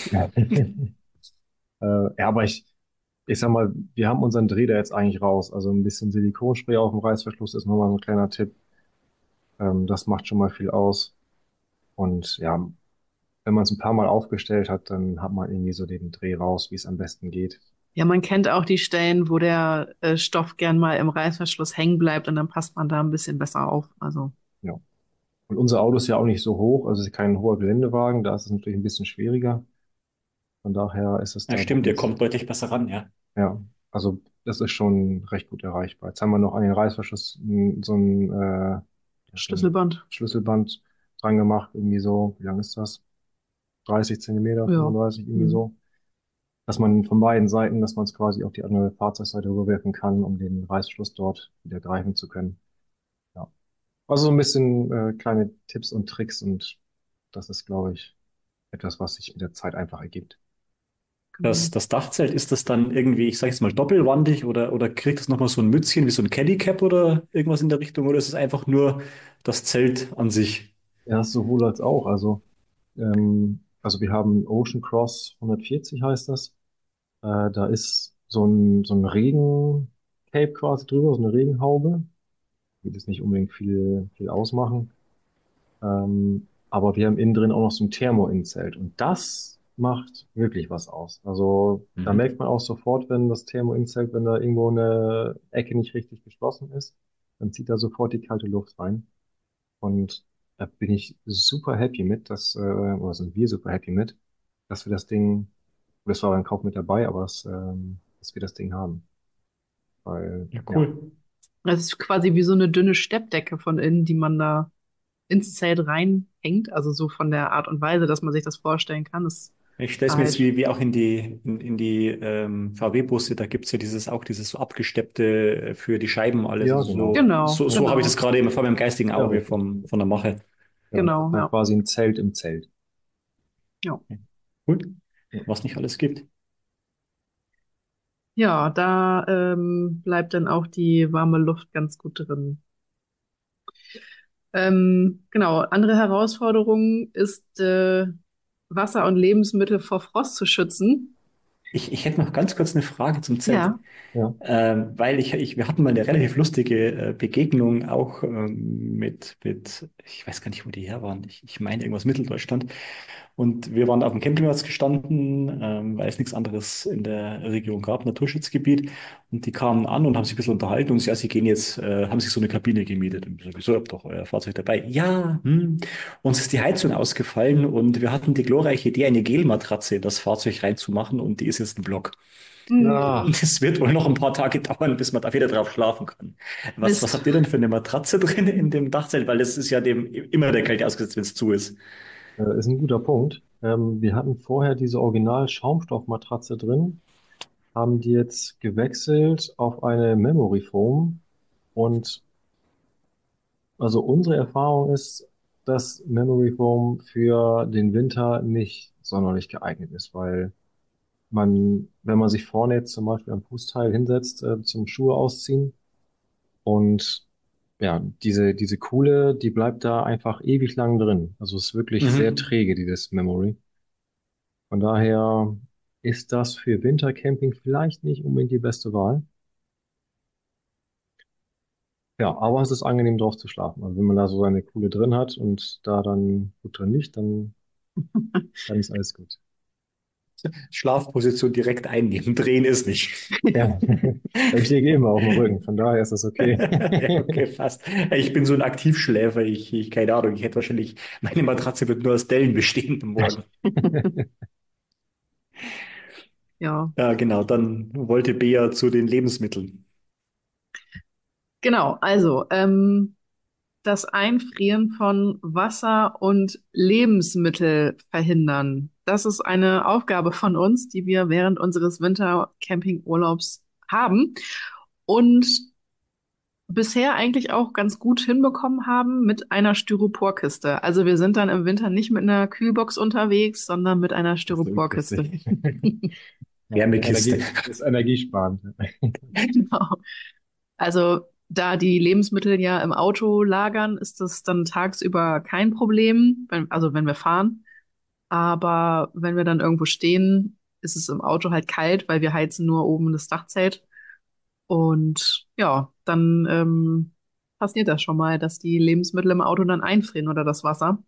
Äh, ja, aber ich, ich sag mal, wir haben unseren Dreh da jetzt eigentlich raus. Also ein bisschen Silikonspray auf dem Reißverschluss ist nochmal so ein kleiner Tipp. Ähm, das macht schon mal viel aus. Und ja, wenn man es ein paar Mal aufgestellt hat, dann hat man irgendwie so den Dreh raus, wie es am besten geht. Ja, man kennt auch die Stellen, wo der äh, Stoff gern mal im Reißverschluss hängen bleibt und dann passt man da ein bisschen besser auf. Also, Ja. Und unser Auto ist ja auch nicht so hoch, also es ist kein hoher Geländewagen, da ist es natürlich ein bisschen schwieriger. Von daher ist es Ja, da bei stimmt, ihr uns, kommt deutlich besser ran, ja. ja, also das ist schon recht gut erreichbar. Jetzt haben wir noch an den Reißverschluss n- so ein, äh, ja, so ein Schlüsselband. Schlüsselband dran gemacht, irgendwie so. Wie lang ist das? dreißig Zentimeter, Ja. fünfunddreißig, irgendwie Hm. so. Dass man von beiden Seiten, dass man es quasi auf die andere Fahrzeugseite rüberwerfen kann, um den Reißverschluss dort wieder greifen zu können. Ja. Also so ein bisschen äh, kleine Tipps und Tricks und das ist, glaube ich, etwas, was sich mit der Zeit einfach ergibt. Das, Genau. das Dachzelt, ist das dann irgendwie, ich sage jetzt mal, doppelwandig oder, oder kriegt es nochmal so ein Mützchen wie so ein Caddycap oder irgendwas in der Richtung oder ist es einfach nur das Zelt an sich? Ja, sowohl als auch. Also, ähm, also wir haben Ocean Cross hundertvierzig heißt das. Äh, da ist so ein, so ein Regencape quasi drüber, so eine Regenhaube. Wird jetzt nicht unbedingt viel, viel ausmachen. Ähm, aber wir haben innen drin auch noch so ein Thermo-In-Zelt. Und das macht wirklich was aus. Also da Mhm. merkt man auch sofort, wenn das Thermo-In-Zelt, wenn da irgendwo eine Ecke nicht richtig geschlossen ist, dann zieht da sofort die kalte Luft rein. Und da bin ich super happy mit, dass, äh, oder sind wir super happy mit, dass wir das Ding, das war beim Kauf mit dabei, aber dass, ähm, dass wir das Ding haben. Weil, Ja, ja, cool. Das ist quasi wie so eine dünne Steppdecke von innen, die man da ins Zelt reinhängt. Also so von der Art und Weise, dass man sich das vorstellen kann. Das Ich stelle es mir jetzt halt, wie, wie auch in die, in, in die ähm, V W-Busse, da gibt's ja dieses auch dieses so abgesteppte äh, für die Scheiben alles. ja, Also genau. so, genau, so, so habe ich das genau, gerade immer vor meinem geistigen Ja, Auge richtig. vom, von der Mache. Ja, das ist genau, dann ja. quasi ein Zelt im Zelt. Ja, Cool. Ja. Was nicht alles gibt. ja, da ähm, bleibt dann auch die warme Luft ganz gut drin. Ähm, genau, andere Herausforderung ist, äh, Wasser und Lebensmittel vor Frost zu schützen. Ich, ich hätte noch ganz kurz eine Frage zum Zelt. Ja. Ja. Ähm, weil ich, ich, wir hatten mal eine relativ lustige äh, Begegnung auch ähm, mit, mit, ich weiß gar nicht, wo die her waren. Ich, ich meine irgendwas Mitteldeutschland. Und wir waren auf dem Campingplatz gestanden, ähm, weil es nichts anderes in der Region gab, Naturschutzgebiet. Und die kamen an und haben sich ein bisschen unterhalten und sie, ja, sie gehen jetzt, äh, haben sich so eine Kabine gemietet. Und ich so, wieso, ihr habt doch euer Fahrzeug dabei? Ja, hm. Uns ist die Heizung ausgefallen und wir hatten die glorreiche Idee, eine Gelmatratze in das Fahrzeug reinzumachen und die ist jetzt ein Block. Hm, Ach, Und es wird wohl noch ein paar Tage dauern, bis man da wieder drauf schlafen kann. Was, was Mist. habt ihr denn für eine Matratze drin in dem Dachzelt? Weil das ist ja dem immer der Kälte ausgesetzt, wenn es zu ist. äh, ist ein guter Punkt. Ähm, wir hatten vorher diese Original-Schaumstoffmatratze drin, haben die jetzt gewechselt auf eine Memory Foam. Und also unsere Erfahrung ist, dass Memory Foam für den Winter nicht sonderlich geeignet ist, weil man, wenn man sich vorne jetzt zum Beispiel am Fußteil hinsetzt, äh, zum Schuhe ausziehen und ja, diese, diese Kuhle, die bleibt da einfach ewig lang drin. Also es ist wirklich sehr Mhm. träge, dieses Memory. Von daher ist das für Wintercamping vielleicht nicht unbedingt die beste Wahl. Ja, aber es ist angenehm drauf zu schlafen. Also wenn man da so seine Kuhle drin hat und da dann gut drin liegt, dann, dann ist alles gut. Schlafposition direkt einnehmen. Drehen ist nicht. Ja, ich liege immer auf dem Rücken, von daher ist das okay. Ja, okay, fast. Ich bin so ein Aktivschläfer. Ich, ich, keine Ahnung, ich hätte wahrscheinlich, meine Matratze wird nur aus Dellen bestehen am Morgen. Ja, Ja, genau. Dann wollte Bea zu den Lebensmitteln. genau. Also, ähm, das Einfrieren von Wasser und Lebensmittel verhindern. Das ist eine Aufgabe von uns, die wir während unseres Wintercampingurlaubs haben und bisher eigentlich auch ganz gut hinbekommen haben mit einer Styroporkiste. Also wir sind dann im Winter nicht mit einer Kühlbox unterwegs, sondern mit einer Das ist wirklich Styroporkiste. lustig. Ja, Wärmekiste. Energie ist energiesparend. Genau. Also da die Lebensmittel ja im Auto lagern, ist das dann tagsüber kein Problem, wenn, also wenn wir fahren. Aber wenn wir dann irgendwo stehen, ist es im Auto halt kalt, weil wir heizen nur oben das Dachzelt. Und ja, dann ähm, passiert das schon mal, dass die Lebensmittel im Auto dann einfrieren oder das Wasser.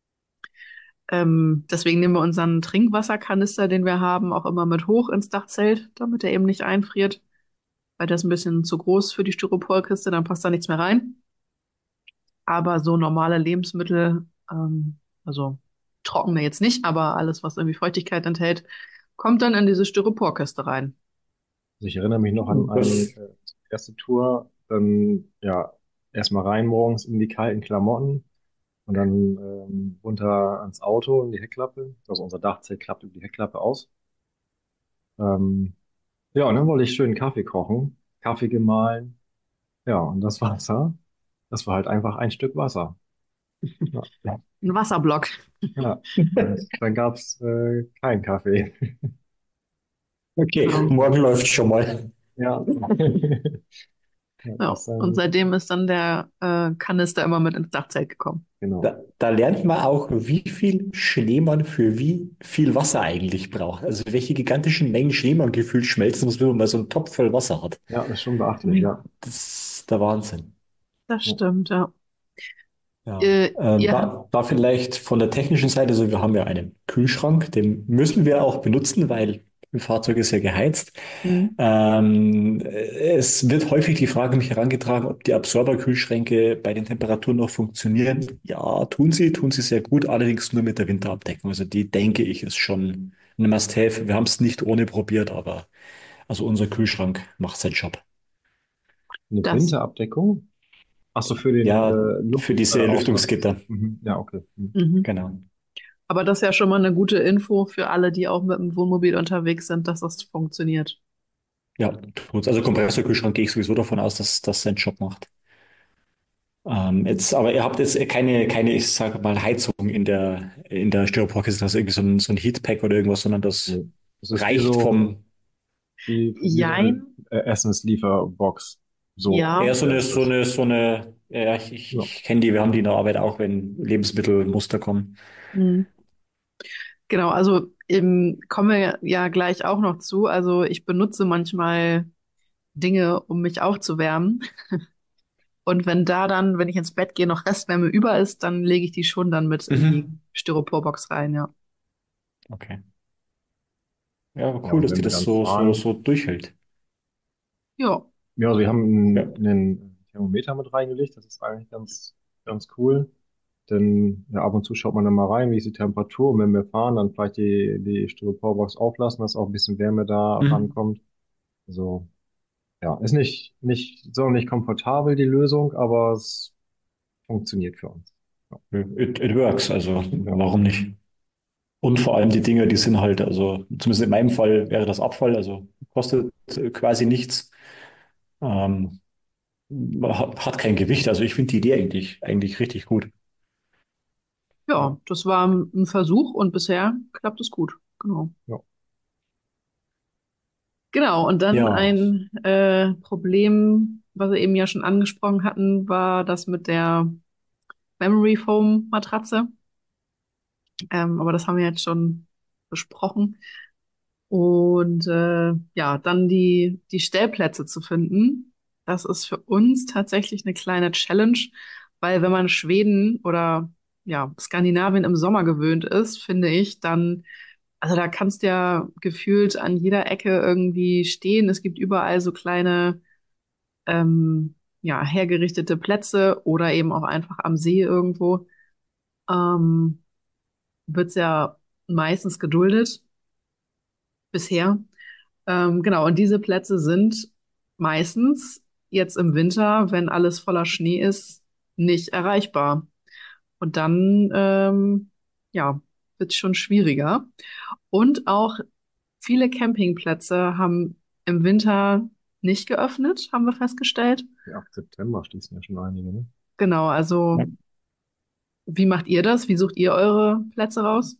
Ähm, deswegen nehmen wir unseren Trinkwasserkanister, den wir haben, auch immer mit hoch ins Dachzelt, damit er eben nicht einfriert, weil der ist ein bisschen zu groß für die Styroporkiste, dann passt da nichts mehr rein. Aber so normale Lebensmittel, ähm, also trockene jetzt nicht, aber alles, was irgendwie Feuchtigkeit enthält, kommt dann in diese Styroporkiste rein. Also ich erinnere mich noch an eine Das, äh, erste Tour, dann ja erstmal rein morgens in die kalten Klamotten und dann ähm, runter ans Auto in die Heckklappe. Also unser Dachzelt klappt über die Heckklappe aus. Ähm, ja, und dann wollte ich schön Kaffee kochen, Kaffee gemahlen. Ja, und das Wasser, das war halt einfach ein Stück Wasser. Ja, ja. Ein Wasserblock. Ja. Und dann gab's äh, keinen Kaffee. okay, Genau. morgen läuft schon mal. Ja. Ja, Ja. das Und dann, seitdem ist dann der äh, Kanister immer mit ins Dachzelt gekommen. genau. Da, da lernt man auch, wie viel Schnee man für wie viel Wasser eigentlich braucht. Also welche gigantischen Mengen Schnee man gefühlt schmelzen muss, wenn man mal so einen Topf voll Wasser hat. Ja, das ist schon beachtlich, Mhm. ja. Das ist der Wahnsinn. Das Ja, stimmt, ja. Ja. Äh, Ähm, ihr habt, da, da vielleicht von der technischen Seite, also wir haben ja einen Kühlschrank, den müssen wir auch benutzen, weil ein Fahrzeug ist ja geheizt. hm, Ähm, es wird häufig die Frage mich herangetragen, ob die Absorberkühlschränke bei den Temperaturen noch funktionieren. Ja, tun sie, tun sie sehr gut, allerdings nur mit der Winterabdeckung. Also die, denke ich, ist schon ein Must-have. Wir haben es nicht ohne probiert, aber also unser Kühlschrank macht seinen Job. eine das, Winterabdeckung? Ach so, für den Ja, äh, für Luft, äh, diese Auslass. Lüftungsgitter. Mhm. Ja, okay. Mhm. mhm. Genau. Aber das ist ja schon mal eine gute Info für alle, die auch mit dem Wohnmobil unterwegs sind, dass das funktioniert. Ja, tut's. Also Kompressorkühlschrank gehe ich sowieso davon aus, dass das seinen Job macht. Ähm, jetzt, aber ihr habt jetzt keine, keine, ich sage mal, Heizung in der, in der Styroporkiste, also irgendwie so ein, so ein Heatpack oder irgendwas, sondern das Nee. Das ist wie reicht so, vom, wie, wie so eine Jein, äh, Essenslieferbox. So ja. eher so ungefähr eine, ist so das. eine, so eine, ja, ich, ich, Ja. ich kenne die, wir haben die in der Arbeit auch, wenn Lebensmittelmuster kommen. Hm. Genau, also eben kommen wir ja gleich auch noch zu. Also ich benutze manchmal Dinge, um mich aufzuwärmen. Und wenn da dann, wenn ich ins Bett gehe, noch Restwärme über ist, dann lege ich die schon dann mit in die Mhm. Styroporbox rein, ja. Okay. Ja, aber Ja, cool, und dass die wenn wir das dann so, so, fahren, so durchhält. Ja. ja, also wir haben Ja. einen, einen Thermometer mit reingelegt. Das ist eigentlich ganz, ganz cool. Denn ja, ab und zu schaut man dann mal rein, wie ist die Temperatur. Und wenn wir fahren, dann vielleicht die, die Styroporbox auflassen, dass auch ein bisschen Wärme da Mhm. rankommt. Also, ja, ist nicht, nicht, so nicht komfortabel, die Lösung, aber es funktioniert für uns. Ja, It, it works, also ja, warum nicht? Und vor allem die Dinger, die sind halt, also zumindest in meinem Fall wäre das Abfall, also kostet äh, quasi nichts. Ähm, hat, hat kein Gewicht. Also ich finde die Idee eigentlich, eigentlich richtig gut. Ja, das war ein Versuch und bisher klappt es gut. Genau. ja. Genau, und dann Ja. ein äh, Problem, was wir eben ja schon angesprochen hatten, war das mit der Memory Foam Matratze. Ähm, aber das haben wir jetzt schon besprochen. Und äh, ja, dann die, die Stellplätze zu finden, das ist für uns tatsächlich eine kleine Challenge, weil wenn man Schweden oder ja, Skandinavien im Sommer gewöhnt ist, finde ich, dann, also da kannst du ja gefühlt an jeder Ecke irgendwie stehen. Es gibt überall so kleine, ähm, ja, hergerichtete Plätze oder eben auch einfach am See irgendwo. Ähm, wird's ja meistens geduldet bisher. Ähm, genau, und diese Plätze sind meistens jetzt im Winter, wenn alles voller Schnee ist, nicht erreichbar. Und dann, ähm, ja, wird es schon schwieriger. Und auch viele Campingplätze haben im Winter nicht geöffnet, haben wir festgestellt. Ja, ab September schließen ja schon einige, ne? Genau, also Ja. wie macht ihr das? Wie sucht ihr eure Plätze raus?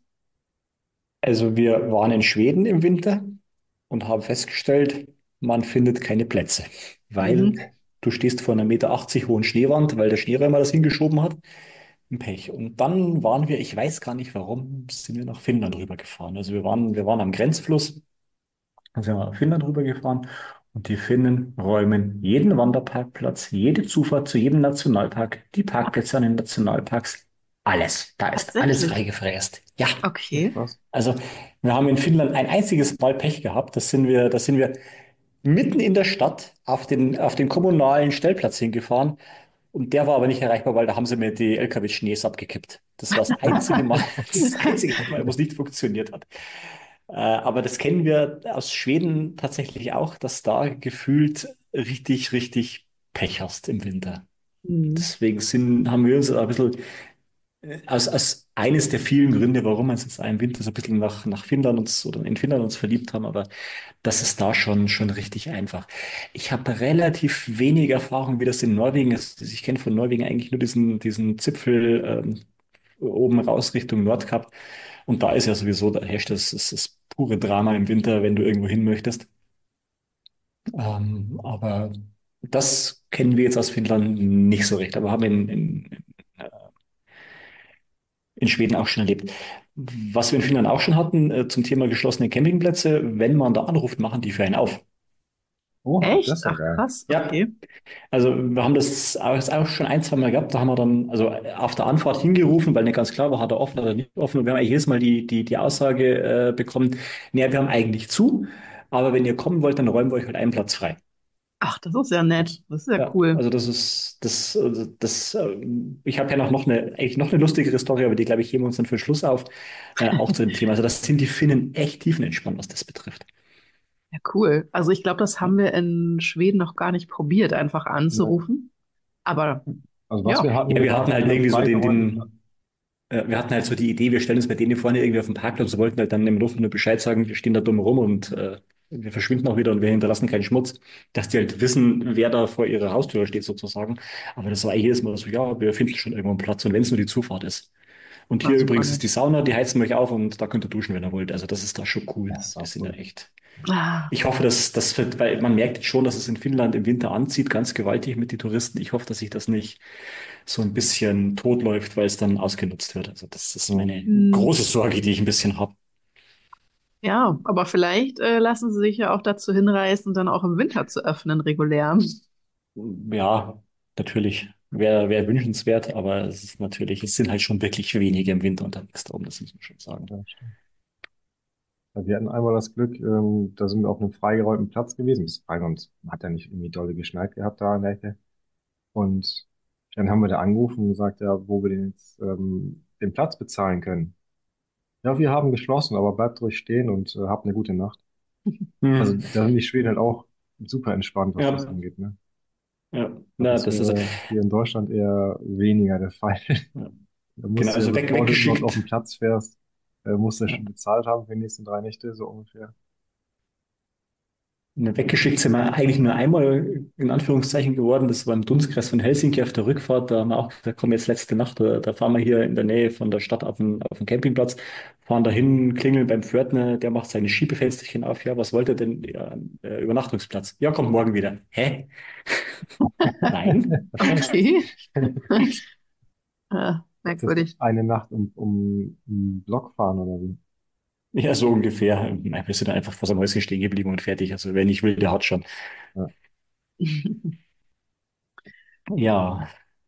Also wir waren in Schweden im Winter und haben festgestellt, man findet keine Plätze, weil Mhm. du stehst vor einer Meter achtzig hohen Schneewand, weil der Schneeräumer das hingeschoben hat. Ein Pech. Und dann waren wir, ich weiß gar nicht warum, sind wir nach Finnland rübergefahren. Also wir waren, wir waren am Grenzfluss, dann sind wir nach Finnland rübergefahren und die Finnen räumen jeden Wanderparkplatz, jede Zufahrt zu jedem Nationalpark, die Parkplätze an den Nationalparks, alles. Da ist alles Tatsächlich. freigefräst. Ja. Ja, Okay. krass. Also wir haben in Finnland ein einziges Mal Pech gehabt. Das sind wir, da sind wir mitten in der Stadt auf den, auf den kommunalen Stellplatz hingefahren. Und der war aber nicht erreichbar, weil da haben sie mir die L K W-Schnees abgekippt. Das war das einzige Mal, das einzige Mal, wo es nicht funktioniert hat. Äh, aber das kennen wir aus Schweden tatsächlich auch, dass da gefühlt richtig, richtig Pech hast im Winter. Mhm. Deswegen sind, haben wir uns ein bisschen als, als eines der vielen Gründe, warum wir uns jetzt im Winter so ein bisschen nach, nach Finnland uns oder in Finnland uns verliebt haben, aber das ist da schon, schon richtig einfach. Ich habe relativ wenig Erfahrung, wie das in Norwegen ist. Ich kenne von Norwegen eigentlich nur diesen, diesen Zipfel ähm, oben raus Richtung Nordkap. Und da ist ja sowieso, da herrscht das, das, das pure Drama im Winter, wenn du irgendwo hin möchtest. Ähm, aber das kennen wir jetzt aus Finnland nicht so recht, aber haben in, in, in Schweden auch schon erlebt. Was wir in Finnland auch schon hatten, äh, zum Thema geschlossene Campingplätze, wenn man da anruft, machen die für einen auf. Oh, das Echt? ist ja Ach, geil. krass, Ja, okay. also wir haben das auch, das auch schon ein, zwei Mal gehabt. Da haben wir dann also auf der Anfahrt hingerufen, weil nicht ganz klar war, hat er offen oder nicht offen. Und wir haben eigentlich jedes Mal die, die, die Aussage äh, bekommen, naja, wir haben eigentlich zu, aber wenn ihr kommen wollt, dann räumen wir euch halt einen Platz frei. Ach, das ist ja nett. Das ist ja Ja, cool. also das ist das, also das, äh, ich habe ja noch, noch eine, eigentlich noch eine lustigere Story, aber die, glaube ich, heben wir uns dann für Schluss auf, äh, auch zu dem Thema. Also das sind die Finnen echt tiefenentspannt, was das betrifft. Ja, cool. Also ich glaube, das haben wir in Schweden noch gar nicht probiert, einfach Ne? anzurufen. Aber Also was ja, wir hatten, Ja, wir wir hatten hatten halt einen irgendwie so den, freigeräumten Platz. den Äh, Wir hatten halt so die Idee, wir stellen uns bei denen vorne irgendwie auf den Parkplatz und wollten halt dann im Luft nur Bescheid sagen, wir stehen da dumm rum und äh, wir verschwinden auch wieder und wir hinterlassen keinen Schmutz, dass die halt wissen, wer da vor ihrer Haustür steht sozusagen. Aber das war jedes Mal so, ja, wir finden schon irgendwo einen Platz und wenn es nur die Zufahrt ist. Und war hier super übrigens ist die nett. Sauna, die heizen wir euch auf und da könnt ihr duschen, wenn ihr wollt. Also das ist da schon cool. Das ist Die auch sind da cool. echt. Ah, Ich hoffe, dass das wird, weil man merkt jetzt schon, dass es in Finnland im Winter anzieht, ganz gewaltig mit den Touristen. Ich hoffe, dass sich das nicht so ein bisschen totläuft, weil es dann ausgenutzt wird. Also das ist Hm. meine hm, große Sorge, die ich ein bisschen habe. ja, aber vielleicht äh, lassen sie sich ja auch dazu hinreißen, dann auch im Winter zu öffnen, regulär. Ja, natürlich wäre wär wünschenswert, aber es ist natürlich, es sind halt schon wirklich wenige im Winter unterwegs darum, das muss man schon sagen. Ja, stimmt. Ja, wir hatten einmal das Glück, ähm, da sind wir auf einem freigeräumten Platz gewesen. Das Freiräumt hat ja nicht irgendwie dolle geschneit gehabt da in der Ecke. Und dann haben wir da angerufen und gesagt, ja, wo wir den jetzt ähm, den Platz bezahlen können. Ja, wir haben geschlossen, aber bleibt ruhig stehen und äh, habt eine gute Nacht. Also Hm. da sind die Schweden halt auch super entspannt, was das Ja, angeht, ne? ja, Das na, ist das ist, äh, hier in Deutschland eher weniger der Fall. ja, Da genau, musst du ja, also weg, bevor du überhaupt auf den weggeschickt. Platz fährst, äh, musst du ja Ja. schon bezahlt haben für die nächsten drei Nächte, so ungefähr. Ne, Weggeschickt sind wir eigentlich nur einmal in Anführungszeichen geworden. Das war im Dunstkreis von Helsinki auf der Rückfahrt. Da haben wir auch gesagt, komm jetzt letzte Nacht, da, da fahren wir hier in der Nähe von der Stadt auf den, auf den Campingplatz, fahren dahin, klingeln beim Pförtner, der macht seine Schiebefensterchen auf. Ja, was wollt ihr denn? Ja, äh, Übernachtungsplatz. Ja, kommt morgen wieder. Hä? Nein? Okay. Ah, Ist das merkwürdig. eine Nacht um, um, um Block fahren oder wie? Ja, so ungefähr. Nein, wir sind dann einfach vor seinem Häuschen stehen geblieben und fertig. Also wer nicht will, der hat schon. Ja, Ja,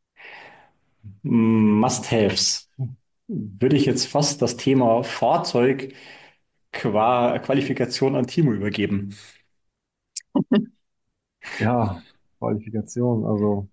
Must-Haves. Würde ich jetzt fast das Thema Fahrzeug qua Qualifikation an Timo übergeben. ja, Qualifikation, also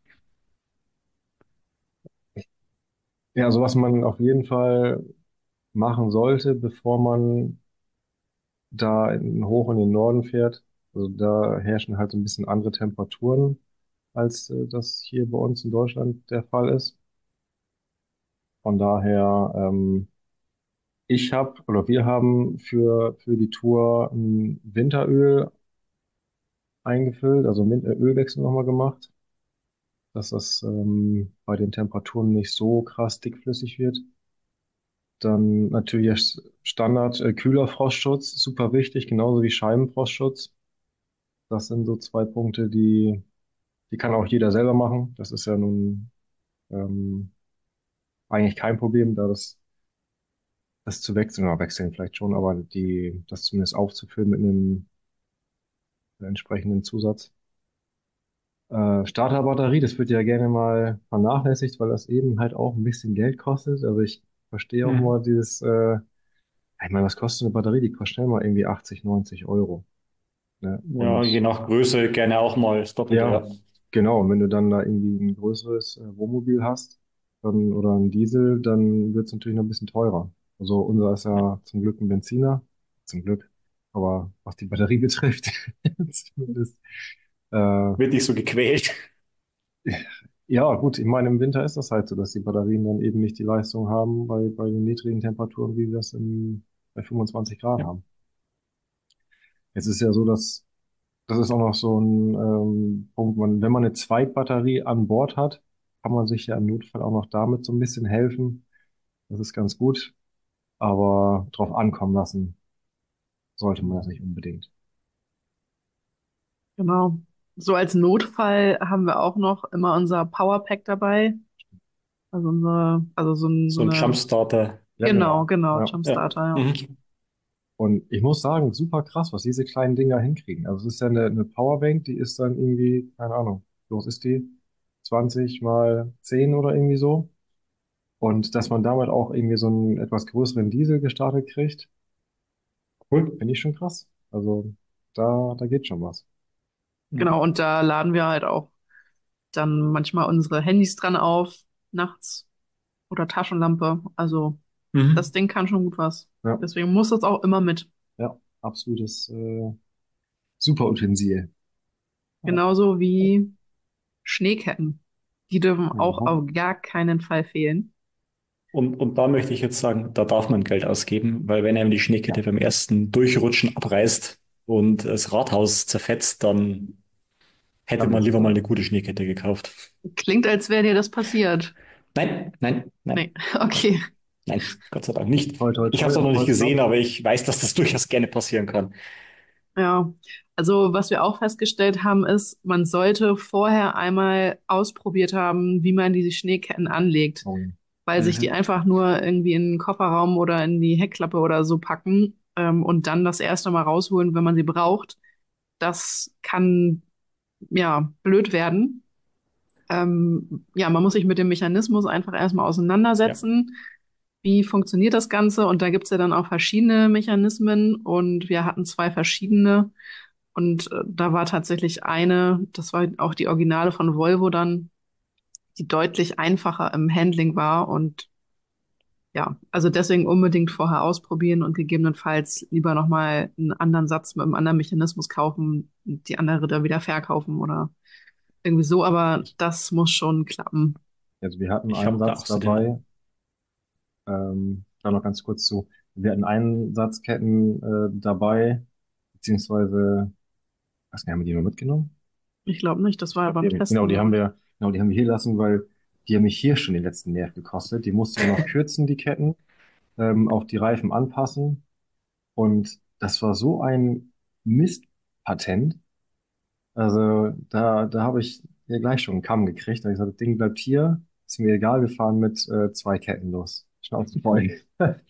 ja, also was man auf jeden Fall machen sollte, bevor man da in, hoch in den Norden fährt. Also da herrschen halt so ein bisschen andere Temperaturen, als äh, das hier bei uns in Deutschland der Fall ist. Von daher, ähm, ich habe oder wir haben für, für die Tour ein Winteröl eingefüllt, also einen Win- äh, Ölwechsel nochmal gemacht, dass das ähm, bei den Temperaturen nicht so krass dickflüssig wird. Dann natürlich Standard äh, kühler Frostschutz, super wichtig, genauso wie Scheibenfrostschutz. Das sind so zwei Punkte, die, die kann auch jeder selber machen. Das ist ja nun ähm, eigentlich kein Problem, da das, das zu wechseln, oder wechseln vielleicht schon, aber die, das zumindest aufzufüllen mit einem entsprechenden Zusatz. Äh, Starterbatterie, das wird ja gerne mal vernachlässigt, weil das eben halt auch ein bisschen Geld kostet. Also ich verstehe auch Hm. mal dieses, äh, ich meine, was kostet eine Batterie? Die kostet schnell mal irgendwie achtzig, neunzig Euro. Ne? Ja, je Und nach Größe gerne auch mal das Doppelte, ja, ja. genau. Und wenn du dann da irgendwie ein größeres äh, Wohnmobil hast, dann, oder ein Diesel, dann wird es natürlich noch ein bisschen teurer. Also unser ist Ja. ja zum Glück ein Benziner. Zum Glück. Aber was die Batterie betrifft, zumindest, äh, Wird nicht so gequält. ja, gut, ich meine, im Winter ist das halt so, dass die Batterien dann eben nicht die Leistung haben bei, bei den niedrigen Temperaturen, wie wir das in, bei fünfundzwanzig Grad Ja. haben. Jetzt ist ja so, dass das ist auch noch so ein ähm, Punkt, man, wenn man eine Zweitbatterie an Bord hat, kann man sich ja im Notfall auch noch damit so ein bisschen helfen. Das ist ganz gut, aber drauf ankommen lassen sollte man das nicht unbedingt. Genau. So als Notfall haben wir auch noch immer unser Powerpack dabei. Also unsere, also so, ein, so So ein eine, Jumpstarter. Ja, genau, genau. genau, Ja. Ja. Jumpstarter, ja. Mhm. Und ich muss sagen, super krass, was diese kleinen Dinger hinkriegen. Also es ist ja eine, eine Powerbank, die ist dann irgendwie, keine Ahnung, wie groß ist die? zwanzig mal zehn oder irgendwie so. Und dass man damit auch irgendwie so einen etwas größeren Diesel gestartet kriegt, Cool. finde ich schon krass. Also da, da geht schon was. Genau, und da laden wir halt auch dann manchmal unsere Handys dran auf, nachts oder Taschenlampe. Also das Mhm. Ding kann schon gut was. Ja, Deswegen muss das auch immer mit. ja, absolutes äh, Superutensil. Ja. Genauso wie Schneeketten. Die dürfen auch Mhm. auf gar keinen Fall fehlen. Und, und da möchte ich jetzt sagen, da darf man Geld ausgeben, weil wenn einem die Ja, Schneekette beim ersten Durchrutschen abreißt und das Rathaus zerfetzt, dann hätte dann man ist es lieber mal eine aber. gute Schneekette gekauft. Klingt, als wäre dir das passiert. Nein, nein, nein, Nee, okay. nein, Gott sei Dank nicht. Toi, toi, Ich habe toi, es auch noch auf nicht Holz gesehen, klopfen. aber ich weiß, dass das durchaus gerne passieren kann. Ja, also was wir auch festgestellt haben, ist, man sollte vorher einmal ausprobiert haben, wie man diese Schneeketten anlegt, Oh, ja. weil sich die Mhm. einfach nur irgendwie in den Kofferraum oder in die Heckklappe oder so packen, ähm, und dann das erste Mal rausholen, wenn man sie braucht. Das kann ja blöd werden. Ähm, ja, man muss sich mit dem Mechanismus einfach erstmal Ja. auseinandersetzen. Wie funktioniert das Ganze? Und da gibt's ja dann auch verschiedene Mechanismen und wir hatten zwei verschiedene. Und äh, da war tatsächlich eine, das war auch die Originale von Volvo dann, die deutlich einfacher im Handling war. Und ja, also deswegen unbedingt vorher ausprobieren und gegebenenfalls lieber nochmal einen anderen Satz mit einem anderen Mechanismus kaufen, und die andere dann wieder verkaufen oder irgendwie so. Aber das muss schon klappen. Also wir hatten Ich einen habe da Satz auch so den, dabei, ähm, da noch ganz kurz zu. Wir hatten einen Satzketten äh, dabei, beziehungsweise, was haben wir die nur mitgenommen? Ich glaube nicht, das Ich war ja glaube, die beim haben wir, genau, Testen die noch. haben wir, genau, die haben wir hier lassen, weil die haben mich hier schon den letzten Nerv gekostet. Die musste man noch kürzen, die Ketten, ähm, auf die Reifen anpassen. Und das war so ein Mistpatent. Also da, da habe ich ja gleich schon einen Kamm gekriegt. Da hab ich gesagt, das Ding bleibt hier. Ist mir egal, wir fahren mit äh, zwei Ketten los. Schnauze voll.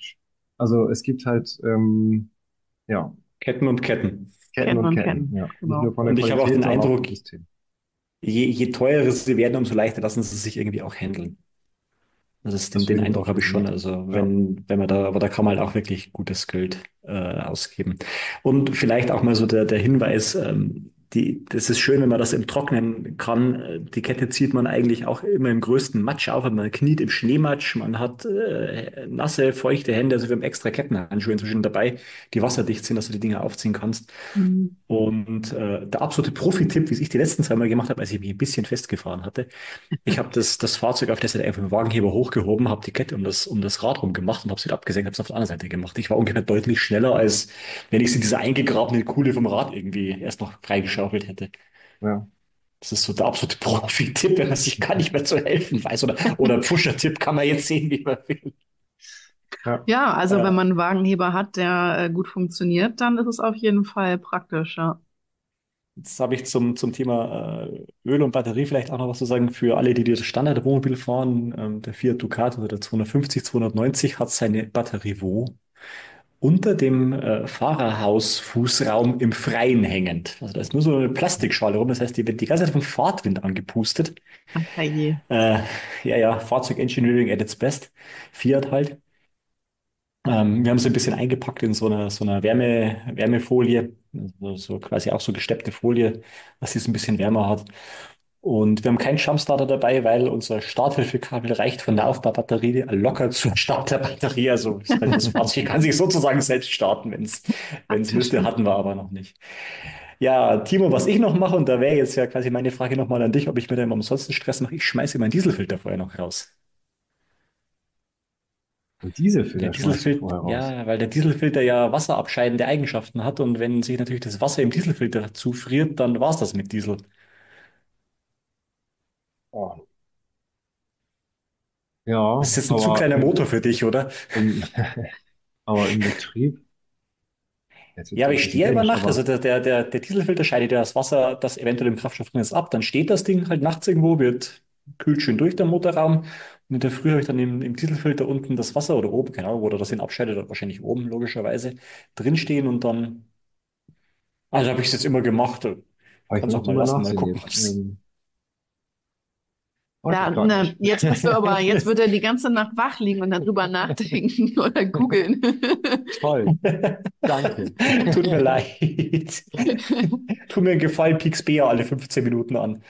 Also es gibt halt ähm, ja Ketten und Ketten. Ketten Kennen und und Ketten. kennen. Ja, nicht nur Genau. von der Und ich habe auch Qualität, den sondern auch Eindruck, vom System. je, je teurer sie werden, umso leichter lassen sie sich irgendwie auch handeln. Das ist den, Das will den ich Eindruck auch habe ich wissen, schon. ja. Also Ja, wenn, wenn man da, aber da kann man halt auch wirklich gutes Geld äh, ausgeben. Und vielleicht auch mal so der, der Hinweis, ähm, die, das ist schön, wenn man das im Trocknen kann. Äh, Die Kette zieht man eigentlich auch immer im größten Matsch auf. Man kniet im Schneematsch, man hat äh, nasse, feuchte Hände. Also wir haben extra Kettenhandschuhe inzwischen dabei, die wasserdicht sind, dass du die Dinge aufziehen kannst. Mhm. Und äh, der absolute Profi-Tipp, wie ich die letzten zwei Mal gemacht habe, als ich mich ein bisschen festgefahren hatte, ich habe das, das Fahrzeug auf der Seite einfach mit dem Wagenheber hochgehoben, habe die Kette um das, um das Rad rum gemacht und habe es wieder abgesenkt, habe es auf der anderen Seite gemacht. Ich war ungefähr deutlich schneller, als wenn ich sie diese eingegrabene Kuhle vom Rad irgendwie erst noch freigeschaufelt hätte. ja, Das ist so der absolute Profi-Tipp, wenn man sich gar nicht mehr zu helfen weiß. Oder, oder Pfuscher-Tipp kann man jetzt sehen, wie man will. ja. Ja, also wenn Äh, man einen Wagenheber hat, der äh, gut funktioniert, dann ist es auf jeden Fall praktisch, ja. Jetzt habe ich zum, zum Thema äh, Öl und Batterie vielleicht auch noch was zu sagen. Für alle, die das Standard-Wohnmobil fahren, ähm, der Fiat Ducato oder der zweihundertfünfzig, zweihundertneunzig hat seine Batterie wo? Unter dem äh, Fahrerhausfußraum im Freien hängend. Also da ist nur so eine Plastikschale rum. Das heißt, die wird die ganze Zeit vom Fahrtwind angepustet. Ach, herrje. Äh, ja, ja, Fahrzeug Engineering at its best. Fiat halt. Ähm, wir haben sie ein bisschen eingepackt in so einer, so einer Wärme, Wärmefolie, also so quasi auch so gesteppte Folie, dass sie es ein bisschen wärmer hat. Und wir haben keinen Jumpstarter dabei, weil unser Starthilfekabel reicht von der Aufbaubatterie locker zur Starterbatterie. Also das Fahrzeug kann sich sozusagen selbst starten, wenn es wenn es Praktisch, müsste, ja. hatten wir aber noch nicht. Ja, Timo, was ich noch mache, und da wäre jetzt ja quasi meine Frage nochmal an dich, ob ich mir da immer umsonst einen Stress mache, ich schmeiße meinen Dieselfilter vorher noch raus. Und Der Dieselfilter schmeißt du Dieselfilter, vorher raus. ja, weil der Dieselfilter ja wasserabscheidende Eigenschaften hat und wenn sich natürlich das Wasser im Dieselfilter zufriert, dann war's das mit Diesel. Oh. Ja, Das ist jetzt ein zu aber kleiner im, Motor für dich, oder? im, aber im Betrieb, Jetzt Ja, wird aber ein ich bisschen stehe über technisch, Nacht, aber also der, der, der, der Dieselfilter scheidet ja das Wasser, das eventuell im Kraftstoff drin ist, ab. Dann steht das Ding halt nachts irgendwo, wird kühlt schön durch, der Motorraum. Und in der Früh habe ich dann im, im Dieselfilter unten das Wasser oder oben, keine Ahnung, wo der das hin abscheidet, wahrscheinlich oben logischerweise, drinstehen und dann, also habe ich es jetzt immer gemacht. habe ich Kannst auch noch mal drüber lassen, mal nachsehen gucken, jetzt. ob's. Ähm, weiß Ja, ich gerade ne, nicht. jetzt bist du aber, jetzt wird er die ganze Nacht wach liegen und darüber nachdenken oder googeln. Toll, danke. Tut mir leid. Tu mir einen Gefallen, piek's Bea alle fünfzehn Minuten an.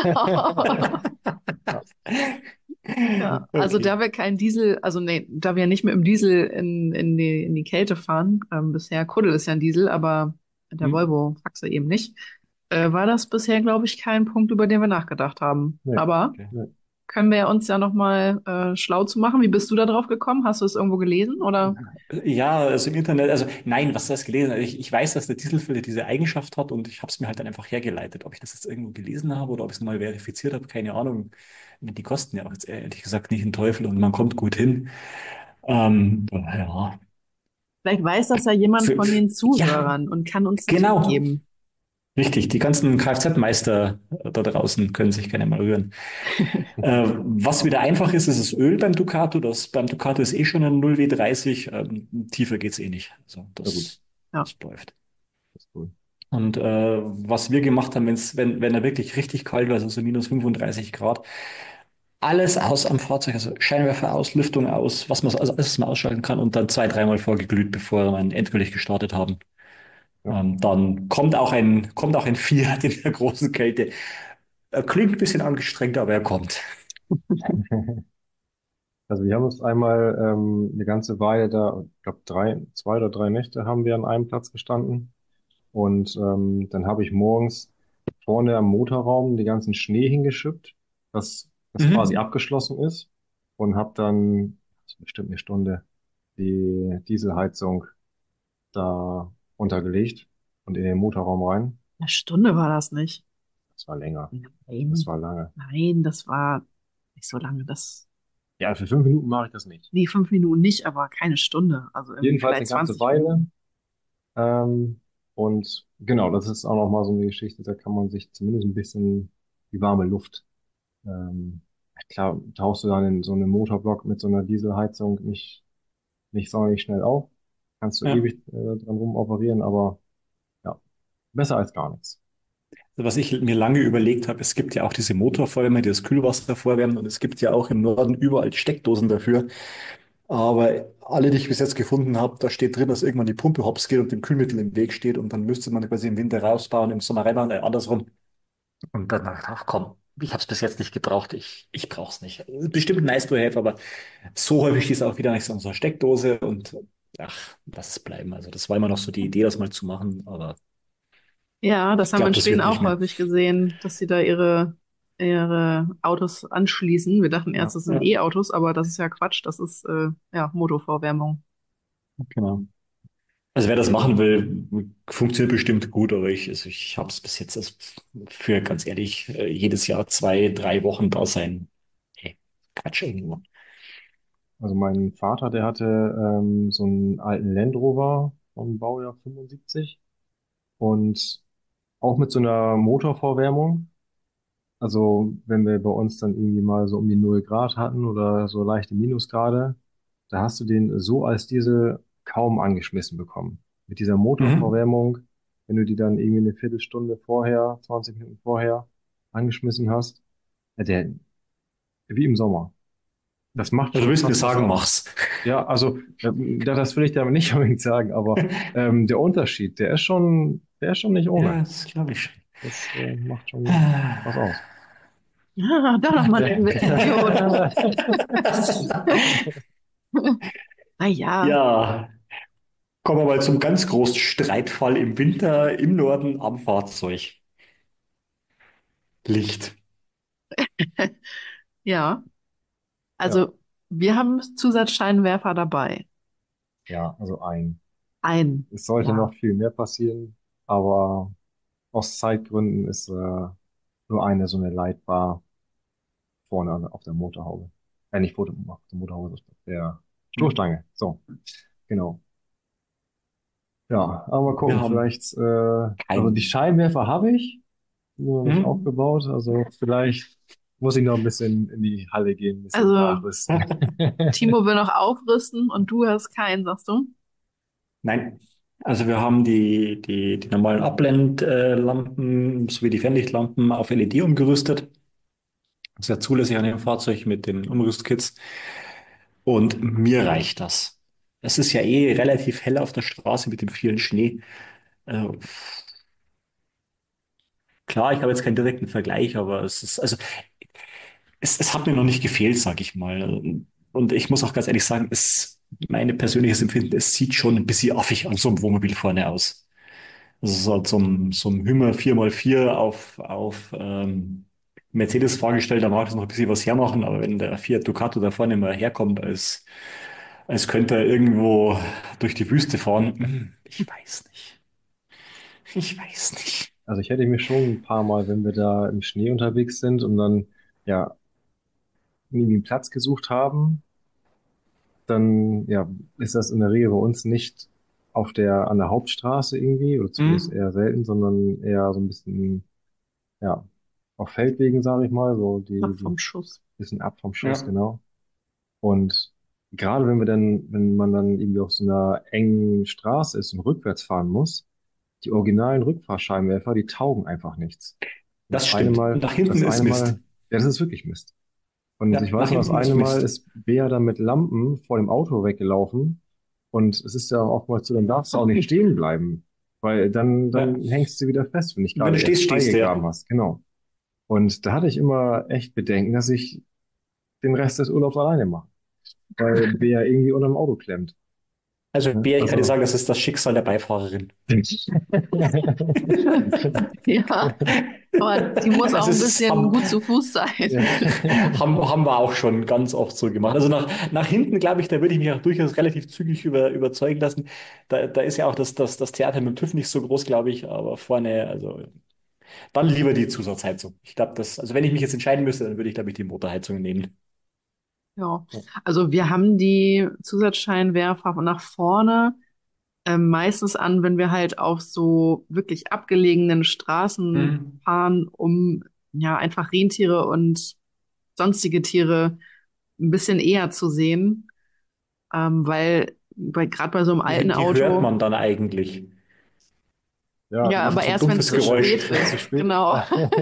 Ja, Ja, also Okay. da wir kein Diesel, also nee, da wir nicht mit dem Diesel in, in die, in die Kälte fahren, ähm, bisher, Kuddel ist ja ein Diesel, aber der Hm? Volvo Faxe eben nicht, äh, war das bisher, glaube ich, kein Punkt, über den wir nachgedacht haben. nee, Aber Okay. nee. können wir uns ja nochmal äh, schlau zu machen. Wie bist du da drauf gekommen? Hast du es irgendwo gelesen oder? Ja, also im Internet, also nein, was hast du gelesen? Also Ich, ich weiß, dass der Dieselfilter diese Eigenschaft hat und ich habe es mir halt dann einfach hergeleitet. Ob ich das jetzt irgendwo gelesen habe oder ob ich es mal verifiziert habe, keine Ahnung. Die kosten ja auch jetzt ehrlich gesagt nicht einen Teufel und man kommt gut hin. Ähm, ja, Vielleicht weiß das ja jemand für, von für, den ja, Zuhörern und kann uns einen Tipp genau. geben. Richtig, die ganzen Kfz-Meister da draußen können sich gerne mal rühren. Äh, was wieder einfach ist, ist das Öl beim Ducato. Das, beim Ducato ist eh schon ein null W dreißig. Ähm, tiefer geht's eh nicht. Also Na gut, das, Ja. das läuft. das ist cool. Und äh, was wir gemacht haben, wenn's, wenn, wenn er wirklich richtig kalt war, also so minus fünfunddreißig Grad, alles aus am Fahrzeug, also Scheinwerfer aus, Lüftung aus, was man, also alles, was man ausschalten kann und dann zwei, dreimal vorgeglüht, bevor wir ihn endgültig gestartet haben. Ja. Ähm, dann kommt auch ein, kommt auch ein Fiat in der großen Kälte. Er klingt ein bisschen angestrengt, aber er kommt. Also wir haben uns einmal ähm, eine ganze Weile da, ich glaube drei, zwei oder drei Nächte haben wir an einem Platz gestanden. Und ähm, dann habe ich morgens vorne am Motorraum den ganzen Schnee hingeschippt, dass das quasi Mhm. abgeschlossen ist. Und habe dann, das ist bestimmt eine Stunde, die Dieselheizung da untergelegt und in den Motorraum rein. Eine Stunde war das nicht. Das war länger. Das Nein, war lange. nein, das war nicht so lange. Das, Ja, für fünf Minuten mache ich das nicht. nee, fünf Minuten nicht, aber keine Stunde. Also irgendwie Jedenfalls eine vielleicht ganze zwanzig Weile. Minuten. Ähm, und genau, das ist auch nochmal so eine Geschichte, da kann man sich zumindest ein bisschen die warme Luft, ähm, klar, tauchst du dann in so einen Motorblock mit so einer Dieselheizung nicht, nicht sonderlich schnell auf. Kannst du Ja. ewig äh, dran rum operieren, aber ja, besser als gar nichts. Also was ich mir lange überlegt habe, es gibt ja auch diese Motorfeuerwehr, die das Kühlwasser vorwärmen und es gibt ja auch im Norden überall Steckdosen dafür. Aber alle, die ich bis jetzt gefunden habe, da steht drin, dass irgendwann die Pumpe hops geht und dem Kühlmittel im Weg steht und dann müsste man quasi im Winter rausbauen, im Sommer reinbauen, äh, andersrum. Und dann dachte ich, ach komm, ich habe es bis jetzt nicht gebraucht, ich, ich brauche es nicht. Bestimmt nice to have, aber so häufig ist es auch wieder nicht so eine Steckdose und ach, lass es bleiben. Also das war immer noch so die Idee, das mal zu machen, aber Ja, das ich haben wir glaube, in das Schweden wird nicht auch mehr. häufig gesehen, dass sie da ihre, ihre Autos anschließen. Wir dachten erst, Ja, das sind Ja, E-Autos, aber das ist ja Quatsch. Das ist äh, ja Motorvorwärmung. genau. Also wer das machen will, funktioniert bestimmt gut, aber ich, also ich habe es bis jetzt als für, ganz ehrlich, äh, jedes Jahr zwei, drei Wochen da sein. Hey, Quatsch irgendwo. also mein Vater, der hatte ähm, so einen alten Land Rover vom Baujahr fünfundsiebzig und auch mit so einer Motorvorwärmung. Also wenn wir bei uns dann irgendwie mal so um die null Grad hatten oder so leichte Minusgrade, da hast du den so als Diesel kaum angeschmissen bekommen. Mit dieser Mhm. Motorverwärmung, wenn du die dann irgendwie eine Viertelstunde vorher, zwanzig Minuten vorher angeschmissen hast, ja, der, wie im Sommer. Das macht Also du schon willst mir krass was sagen, aus. mach's. Ja, also ähm, ja, das will ich damit nicht unbedingt sagen, aber ähm, der Unterschied, der ist schon, der ist schon nicht Ja, ohne. das glaube ich schon. Das äh, macht schon was Ah. aus. Ja, da nochmal eine Investition. Naja, Ja, kommen wir mal zum ganz großen Streitfall im Winter im Norden am Fahrzeug. Licht. ja. Ja, Also wir haben Zusatzscheinwerfer dabei. ja, also ein. Ein. Es sollte Ja. noch viel mehr passieren, aber aus Zeitgründen ist äh, nur eine so eine Lightbar vorne an- auf der Motorhaube. Äh, nicht vor auf der Motorhaube, auf der Hm. Stoßstange. So, genau. Ja, aber mal Wir gucken, haben vielleicht, äh, also die keinen. Scheinwerfer habe ich, nur noch nicht Hm? aufgebaut, also vielleicht muss ich noch ein bisschen in die Halle gehen, ein bisschen Also nachrüsten. Timo will noch aufrüsten und du hast keinen, sagst du? Nein. Also wir haben die, die, die normalen Abblendlampen sowie die Fernlichtlampen auf L E D umgerüstet. Das ist ja zulässig an dem Fahrzeug mit den Umrüstkits. Und mir reicht das. Es ist ja eh relativ hell auf der Straße mit dem vielen Schnee. Äh, klar, ich habe jetzt keinen direkten Vergleich, aber es ist, also es, es hat mir noch nicht gefehlt, sag ich mal. Und ich muss auch ganz ehrlich sagen, es, meine persönliches Empfinden, es sieht schon ein bisschen affig an so einem Wohnmobil vorne aus. Das ist halt so ein, so ein Hummer vier mal vier auf, auf ähm, Mercedes vorgestellt, da mag das noch ein bisschen was hermachen, aber wenn der Fiat Ducato da vorne mal herkommt, als, als könnte er irgendwo durch die Wüste fahren, hm, ich weiß nicht. Ich weiß nicht. Also ich hätte mir schon ein paar Mal, wenn wir da im Schnee unterwegs sind und dann ja irgendwie einen Platz gesucht haben, dann ja ist das in der Regel bei uns nicht auf der an der Hauptstraße irgendwie oder zumindest Hm, eher selten, sondern eher so ein bisschen ja auf Feldwegen, sage ich mal, so Ab die die vom Schuss. bisschen ab vom Schuss, ja. genau. Und gerade wenn wir dann, wenn man dann irgendwie auf so einer engen Straße ist und rückwärts fahren muss, die originalen Rückfahrscheinwerfer, die taugen einfach nichts. Das Das eine stimmt. Mal, Nach hinten das ist eine Mist. Mal, ja, das ist wirklich Mist. Und ich Ja, nach weiß noch, das hinten ist eine Mal Mist. ist Bea dann mit Lampen vor dem Auto weggelaufen. Und es ist ja oftmals so, dann darfst du auch nicht stehen bleiben. Weil dann, Ja. dann hängst du wieder fest, wenn ich Und wenn gerade du erst stehst, stehst du, freigegraben ja. hast. Genau. Und da hatte ich immer echt Bedenken, dass ich den Rest des Urlaubs alleine mache. Weil Bea irgendwie unter dem Auto klemmt. Also, Ne? Bea, ich kann dir Also. sagen, das ist das Schicksal der Beifahrerin. Ja, aber die muss auch Also, ein es ist, bisschen haben, gut zu Fuß sein. Ja. haben, haben wir auch schon ganz oft so gemacht. Also nach, nach hinten, glaube ich, da würde ich mich auch durchaus relativ zügig über, überzeugen lassen. Da, da ist ja auch das, das, das Theater mit dem TÜV nicht so groß, glaube ich, aber vorne, also dann lieber die Zusatzheizung. Ich glaube, das, also wenn ich mich jetzt entscheiden müsste, dann würde ich, glaube ich, die Motorheizung nehmen. Ja, also wir haben die Zusatzscheinwerfer nach vorne ähm, meistens an, wenn wir halt auf so wirklich abgelegenen Straßen Hm. fahren, um ja einfach Rentiere und sonstige Tiere ein bisschen eher zu sehen, ähm, weil, weil gerade bei so einem alten Die, die hört Auto, man dann eigentlich. Ja, ja, Das aber ist so ein erst wenn es dumpfes zu Geräusch. spät wenn es zu ist, spät. genau.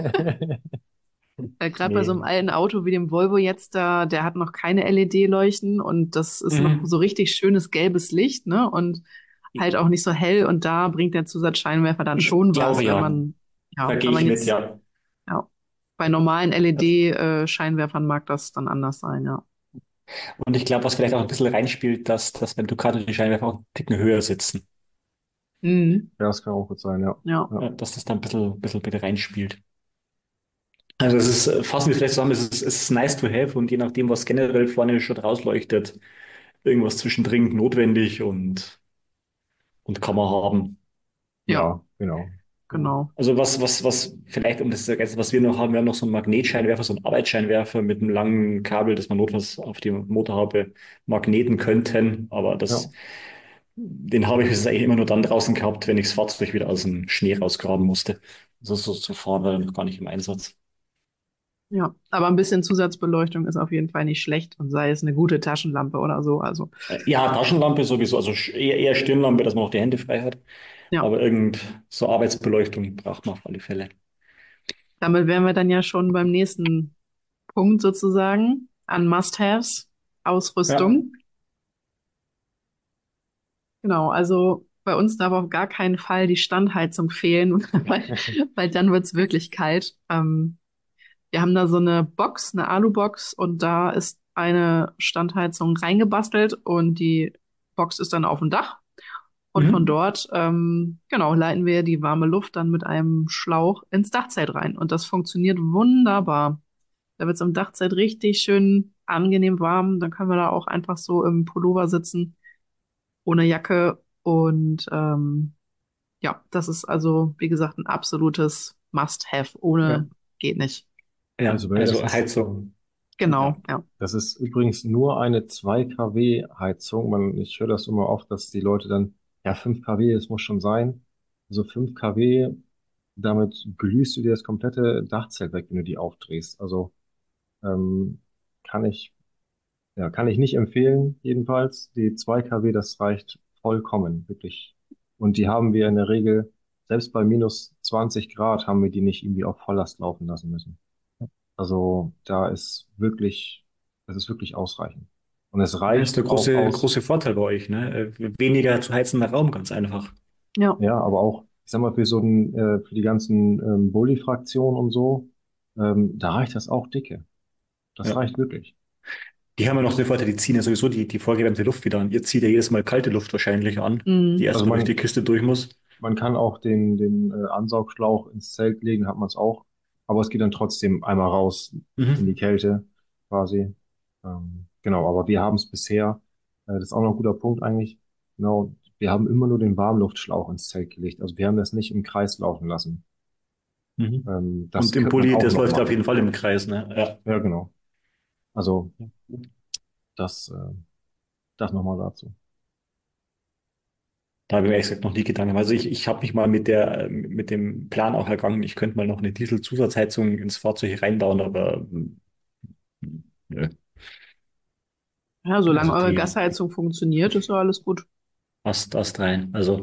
Äh, gerade bei so einem Nee. alten Auto wie dem Volvo jetzt da, der hat noch keine L E D-Leuchten und das ist noch so Mhm. richtig schönes gelbes Licht, ne? Und halt auch nicht so hell und da bringt der Zusatzscheinwerfer dann Ich schon glaube was, wenn ja. man, Da ja, gehe wenn ich man mit, jetzt, ja. ja, bei normalen L E D-Scheinwerfern mag das dann anders sein, ja. Und ich glaube, was vielleicht auch ein bisschen reinspielt, dass, dass beim Ducato die Scheinwerfer auch einen Ticken höher sitzen. Mhm. Ja, das kann auch gut sein, ja. Ja, Ja, Ja, dass das da ein bisschen, bisschen bitte reinspielt. Also es ist, äh, fassen wir vielleicht zusammen, es ist, es ist nice to have und je nachdem, was generell vorne schon rausleuchtet, irgendwas zwischendrin notwendig und, und kann man haben. ja, ja, genau. Genau. genau. Also was, was, was, vielleicht um das zu ergänzen, was wir noch haben, wir haben noch so einen Magnetscheinwerfer, so einen Arbeitsscheinwerfer mit einem langen Kabel, das man notfalls auf die Motorhaube magneten könnten. Aber das, Ja. den habe ich jetzt eigentlich immer nur dann draußen gehabt, wenn ich das Fahrzeug wieder aus dem Schnee rausgraben musste. Also so zu fahren war dann noch gar nicht im Einsatz. Ja, aber ein bisschen Zusatzbeleuchtung ist auf jeden Fall nicht schlecht und sei es eine gute Taschenlampe oder so, also, Äh, Ja, Taschenlampe sowieso, also sch- eher, eher Stirnlampe, dass man auch die Hände frei hat. ja. Aber irgend so Arbeitsbeleuchtung braucht man auf alle Fälle. Damit wären wir dann ja schon beim nächsten Punkt sozusagen an Must-Haves, Ja, Ausrüstung. Genau, also bei uns darf auf gar keinen Fall die Standheizung fehlen, weil, weil dann wird's wirklich kalt. Ähm, wir haben da so eine Box, eine Alubox und da ist eine Standheizung reingebastelt und die Box ist dann auf dem Dach. Und von mhm. dort, ähm, genau, leiten wir die warme Luft dann mit einem Schlauch ins Dachzelt rein. Und das funktioniert wunderbar. Da wird's im Dachzelt richtig schön angenehm warm. Dann können wir da auch einfach so im Pullover sitzen ohne Jacke. Und ähm, ja, das ist also, wie gesagt, ein absolutes Must-have. Ja, Ohne geht nicht. ja, Also, Bell, das also ist, Heizung. Ja. Genau, ja. das ist übrigens nur eine zwei KW Heizung. Man, ich höre das immer oft, dass die Leute dann, Ja, fünf kW, das muss schon sein. Also fünf kW, damit glühst du dir das komplette Dachzelt weg, wenn du die aufdrehst. Also ähm, kann ich, ja, kann ich nicht empfehlen, jedenfalls. Die zwei kW, das reicht vollkommen, wirklich. Und die haben wir in der Regel, selbst bei minus zwanzig Grad, haben wir die nicht irgendwie auf Volllast laufen lassen müssen. Also da ist wirklich, das ist wirklich ausreichend. Und es Das ist reicht der auch große, aus. große Vorteil bei euch, ne? Äh, Weniger zu heizender Raum, ganz einfach. Ja. Ja, aber auch, ich sag mal, für so ein, äh, für die ganzen ähm, Bulli-Fraktionen und so, ähm, da reicht das auch dicke. Das Ja. reicht wirklich. Die haben ja noch den Vorteil, die ziehen ja sowieso die, die vorgewärmte Luft wieder an. Ihr zieht ja jedes Mal kalte Luft wahrscheinlich an, die Mhm. Also erstmal durch die man, Kiste durch muss. man kann auch den, den äh, Ansaugschlauch ins Zelt legen, hat man es auch. Aber es geht dann trotzdem einmal raus in die Mhm. Kälte quasi. Ähm, genau, aber wir haben es bisher, äh, das ist auch noch ein guter Punkt eigentlich. Genau, wir haben immer nur den Warmluftschlauch ins Zelt gelegt. Also wir haben das nicht im Kreis laufen lassen. Mhm. Ähm, das Und im könnte man Bulli, auch das noch läuft ja auf jeden machen. Fall im Kreis, ne? Ja. Ja, genau. Also das, äh, das nochmal dazu. Da habe ich mir ehrlich gesagt noch nie Gedanken gemacht. Also ich, ich habe mich mal mit der, äh, mit dem Plan auch ergangen, ich könnte mal noch eine Dieselzusatzheizung ins Fahrzeug reinbauen, aber mm, nö. Ja, solange Also eure die Gasheizung funktioniert, ist ja alles gut. passt das rein. Also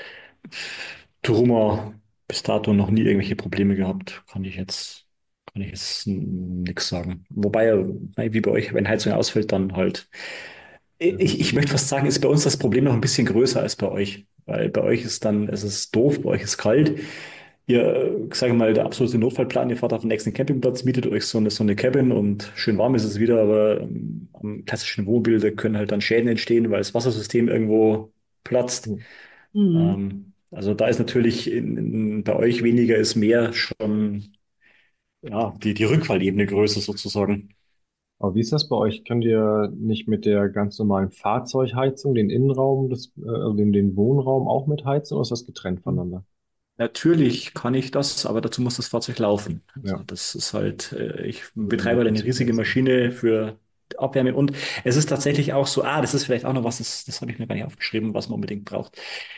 Truma bis dato noch nie irgendwelche Probleme gehabt, kann ich jetzt, kann ich jetzt nichts sagen. Wobei, äh, wie bei euch, wenn Heizung ausfällt, dann halt. Ich, ich möchte fast sagen, ist bei uns das Problem noch ein bisschen größer als bei euch. Weil bei euch ist dann, es ist doof, bei euch ist kalt. Ihr, äh, sage mal, der absolute Notfallplan, ihr fahrt auf den nächsten Campingplatz, mietet euch so eine, so eine Cabin und schön warm ist es wieder, aber ähm, am klassischen Wohnmobil, da können halt dann Schäden entstehen, weil das Wassersystem irgendwo platzt. Hm. Mhm. Ähm, also da ist natürlich in, in, bei euch weniger ist mehr schon, ja, die, die Rückfallebene größer sozusagen. Aber wie ist das bei euch? Könnt ihr nicht mit der ganz normalen Fahrzeugheizung den Innenraum, des, äh, also den, den Wohnraum auch mit heizen oder ist das getrennt voneinander? Natürlich kann ich das, aber dazu muss das Fahrzeug laufen. Also Ja, das ist halt, äh, ich also die betreibe halt eine riesige Elektrizitätsseite. Maschine für Abwärme und es ist tatsächlich auch so, ah, das ist vielleicht auch noch was, das, das habe ich mir gar nicht aufgeschrieben, was man unbedingt braucht.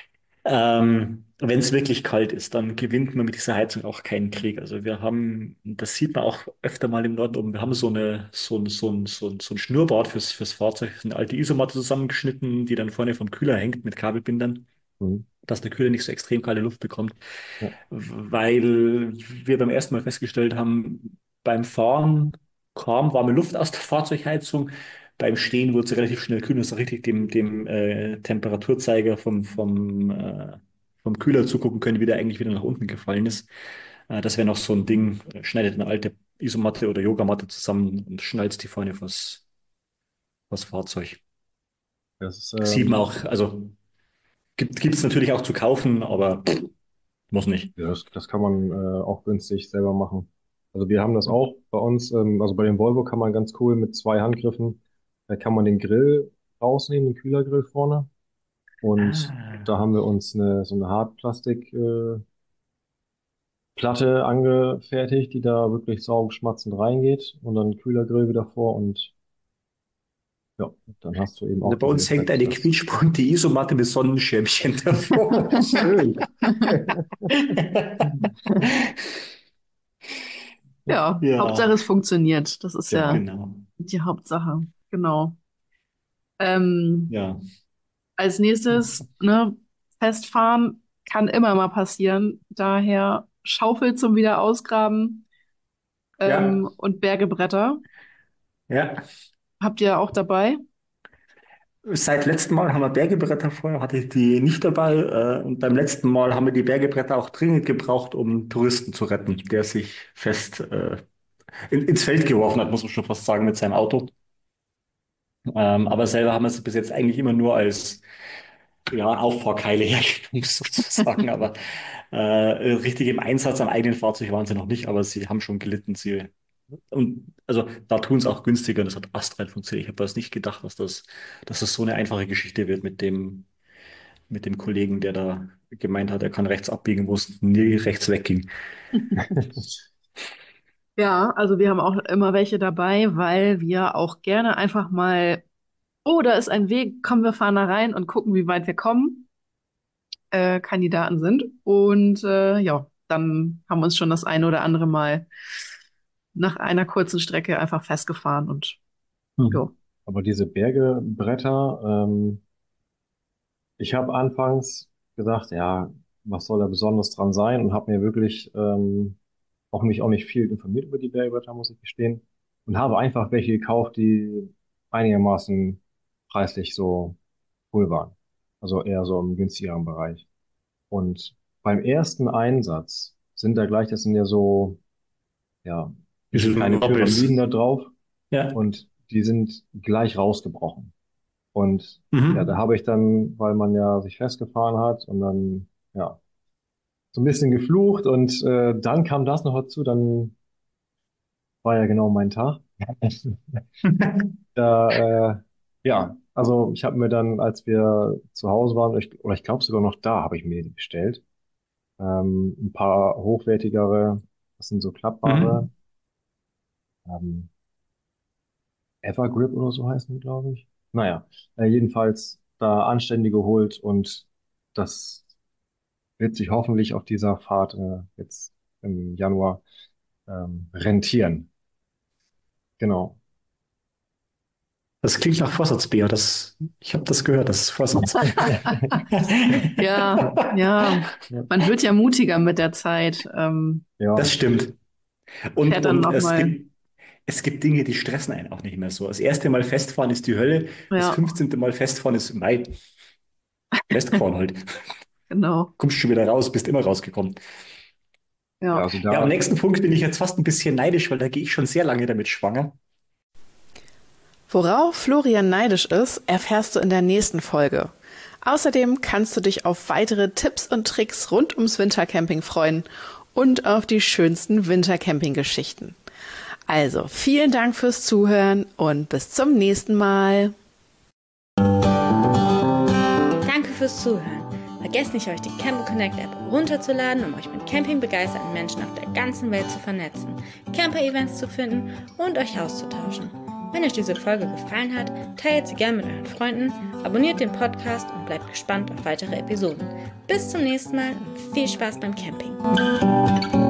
Ähm, wenn es wirklich kalt ist, dann gewinnt man mit dieser Heizung auch keinen Krieg. Also wir haben, das sieht man auch öfter mal im Norden oben, wir haben so eine, so ein, so ein, so ein, so ein Schnurrbart fürs, fürs Fahrzeug, eine alte Isomatte zusammengeschnitten, die dann vorne vom Kühler hängt mit Kabelbindern, Mhm. dass der Kühler nicht so extrem kalte Luft bekommt, Ja, weil wir beim ersten Mal festgestellt haben, beim Fahren kam warme Luft aus der Fahrzeugheizung. Beim Stehen wurde es relativ schnell kühl und ist richtig dem, dem äh, Temperaturzeiger vom, vom, äh, vom Kühler zugucken können, wie der eigentlich wieder nach unten gefallen ist. Äh, das wäre noch so ein Ding, äh, schneidet eine alte Isomatte oder Yogamatte zusammen und schnallt die vorne vors, vors Fahrzeug. das ist, Sieht man ähm, auch, also gibt es natürlich auch zu kaufen, aber pff, muss nicht. ja, das, das kann man äh, auch günstig selber machen. Also wir haben das auch bei uns, ähm, also bei dem Volvo kann man ganz cool mit zwei Handgriffen, da kann man den Grill rausnehmen, den Kühlergrill vorne. Und Ah. da haben wir uns eine, so eine Hartplastik, äh, Platte angefertigt, die da wirklich saugenschmatzend reingeht und dann Kühlergrill wieder vor und ja, dann hast du eben Also auch bei diesen uns hängt Effekt, eine dass quietschbunte Isomatte mit Sonnenschirmchen davor. schön. Ja, Hauptsache Ja, es funktioniert. Das ist Genau. ja genau. die Hauptsache. Genau. Ähm, Ja. als nächstes, ne, Festfahren kann immer mal passieren. Daher Schaufel zum Wiederausgraben Ja, ähm, und Bergebretter. ja. Habt ihr auch dabei? Seit letztem Mal haben wir Bergebretter vorher, hatte ich die nicht dabei. Äh, und beim letzten Mal haben wir die Bergebretter auch dringend gebraucht, um Touristen zu retten, der sich fest äh, in, ins Feld geworfen hat, muss man schon fast sagen, mit seinem Auto. Ähm, aber selber haben wir es bis jetzt eigentlich immer nur als ja, Auffahrkeile hergenommen, sozusagen. Aber äh, richtig im Einsatz am eigenen Fahrzeug waren sie noch nicht, aber sie haben schon gelitten. Sie, und also da tun es auch günstiger und das hat astrein funktioniert. Ich habe das nicht gedacht, dass das, dass das so eine einfache Geschichte wird mit dem, mit dem Kollegen, der da gemeint hat, er kann rechts abbiegen, wo es nie rechts wegging. Ja, also wir haben auch immer welche dabei, weil wir auch gerne einfach mal, oh, da ist ein Weg, komm, wir fahren da rein und gucken, wie weit wir kommen. äh, Kandidaten sind. Und äh, ja, dann haben wir uns schon das eine oder andere Mal nach einer kurzen Strecke einfach festgefahren und Hm. ja. Aber diese Bergebretter, ähm, ich habe anfangs gesagt, ja, was soll da besonders dran sein und habe mir wirklich ähm, auch mich auch nicht viel informiert über die Bergbretter, muss ich gestehen. Und habe einfach welche gekauft, die einigermaßen preislich so cool waren. Also eher so im günstigeren Bereich. Und beim ersten Einsatz sind da gleich, das sind ja so, ja, Diese kleine Pyramiden Wobbels. da drauf Ja. und die sind gleich rausgebrochen. Und ja, da Mhm. habe ich dann, weil man ja sich festgefahren hat und dann, ja, so ein bisschen geflucht und äh, dann kam das noch dazu, dann war ja genau mein Tag. Da, äh, ja, also ich habe mir dann, als wir zu Hause waren, ich, oder ich glaube sogar noch da, habe ich mir die bestellt. Ähm, ein paar hochwertigere, das sind so klappbare, Mhm. ähm, Evergrip oder so heißen die, glaube ich. Naja, äh, jedenfalls da anständige geholt und das wird sich hoffentlich auf dieser Fahrt äh, jetzt im Januar ähm, rentieren. Genau. Das klingt nach Vorsatzbär. Das, ich habe das gehört, das ist Vorsatz. Ja, ja, Ja, man wird ja mutiger mit der Zeit. Ähm, Das ja, stimmt. Und, fährt dann und es nochmal. gibt, es gibt Dinge, die stressen einen auch nicht mehr so. Das erste Mal festfahren ist die Hölle, das Ja, fünfzehnte Mal festfahren ist Mai. Festgefahren halt. genau. Kommst schon wieder raus, bist immer rausgekommen. ja, Ja. also Ja, am da, nächsten Punkt bin ich jetzt fast ein bisschen neidisch, weil da gehe ich schon sehr lange damit schwanger. Worauf Florian neidisch ist, erfährst du in der nächsten Folge. Außerdem kannst du dich auf weitere Tipps und Tricks rund ums Wintercamping freuen und auf die schönsten Wintercamping-Geschichten. Also, vielen Dank fürs Zuhören und bis zum nächsten Mal. Danke fürs Zuhören. Vergesst nicht, euch die Camper Connect App runterzuladen, um euch mit campingbegeisterten Menschen auf der ganzen Welt zu vernetzen, Camper-Events zu finden und euch auszutauschen. Wenn euch diese Folge gefallen hat, teilt sie gerne mit euren Freunden, abonniert den Podcast und bleibt gespannt auf weitere Episoden. Bis zum nächsten Mal und viel Spaß beim Camping.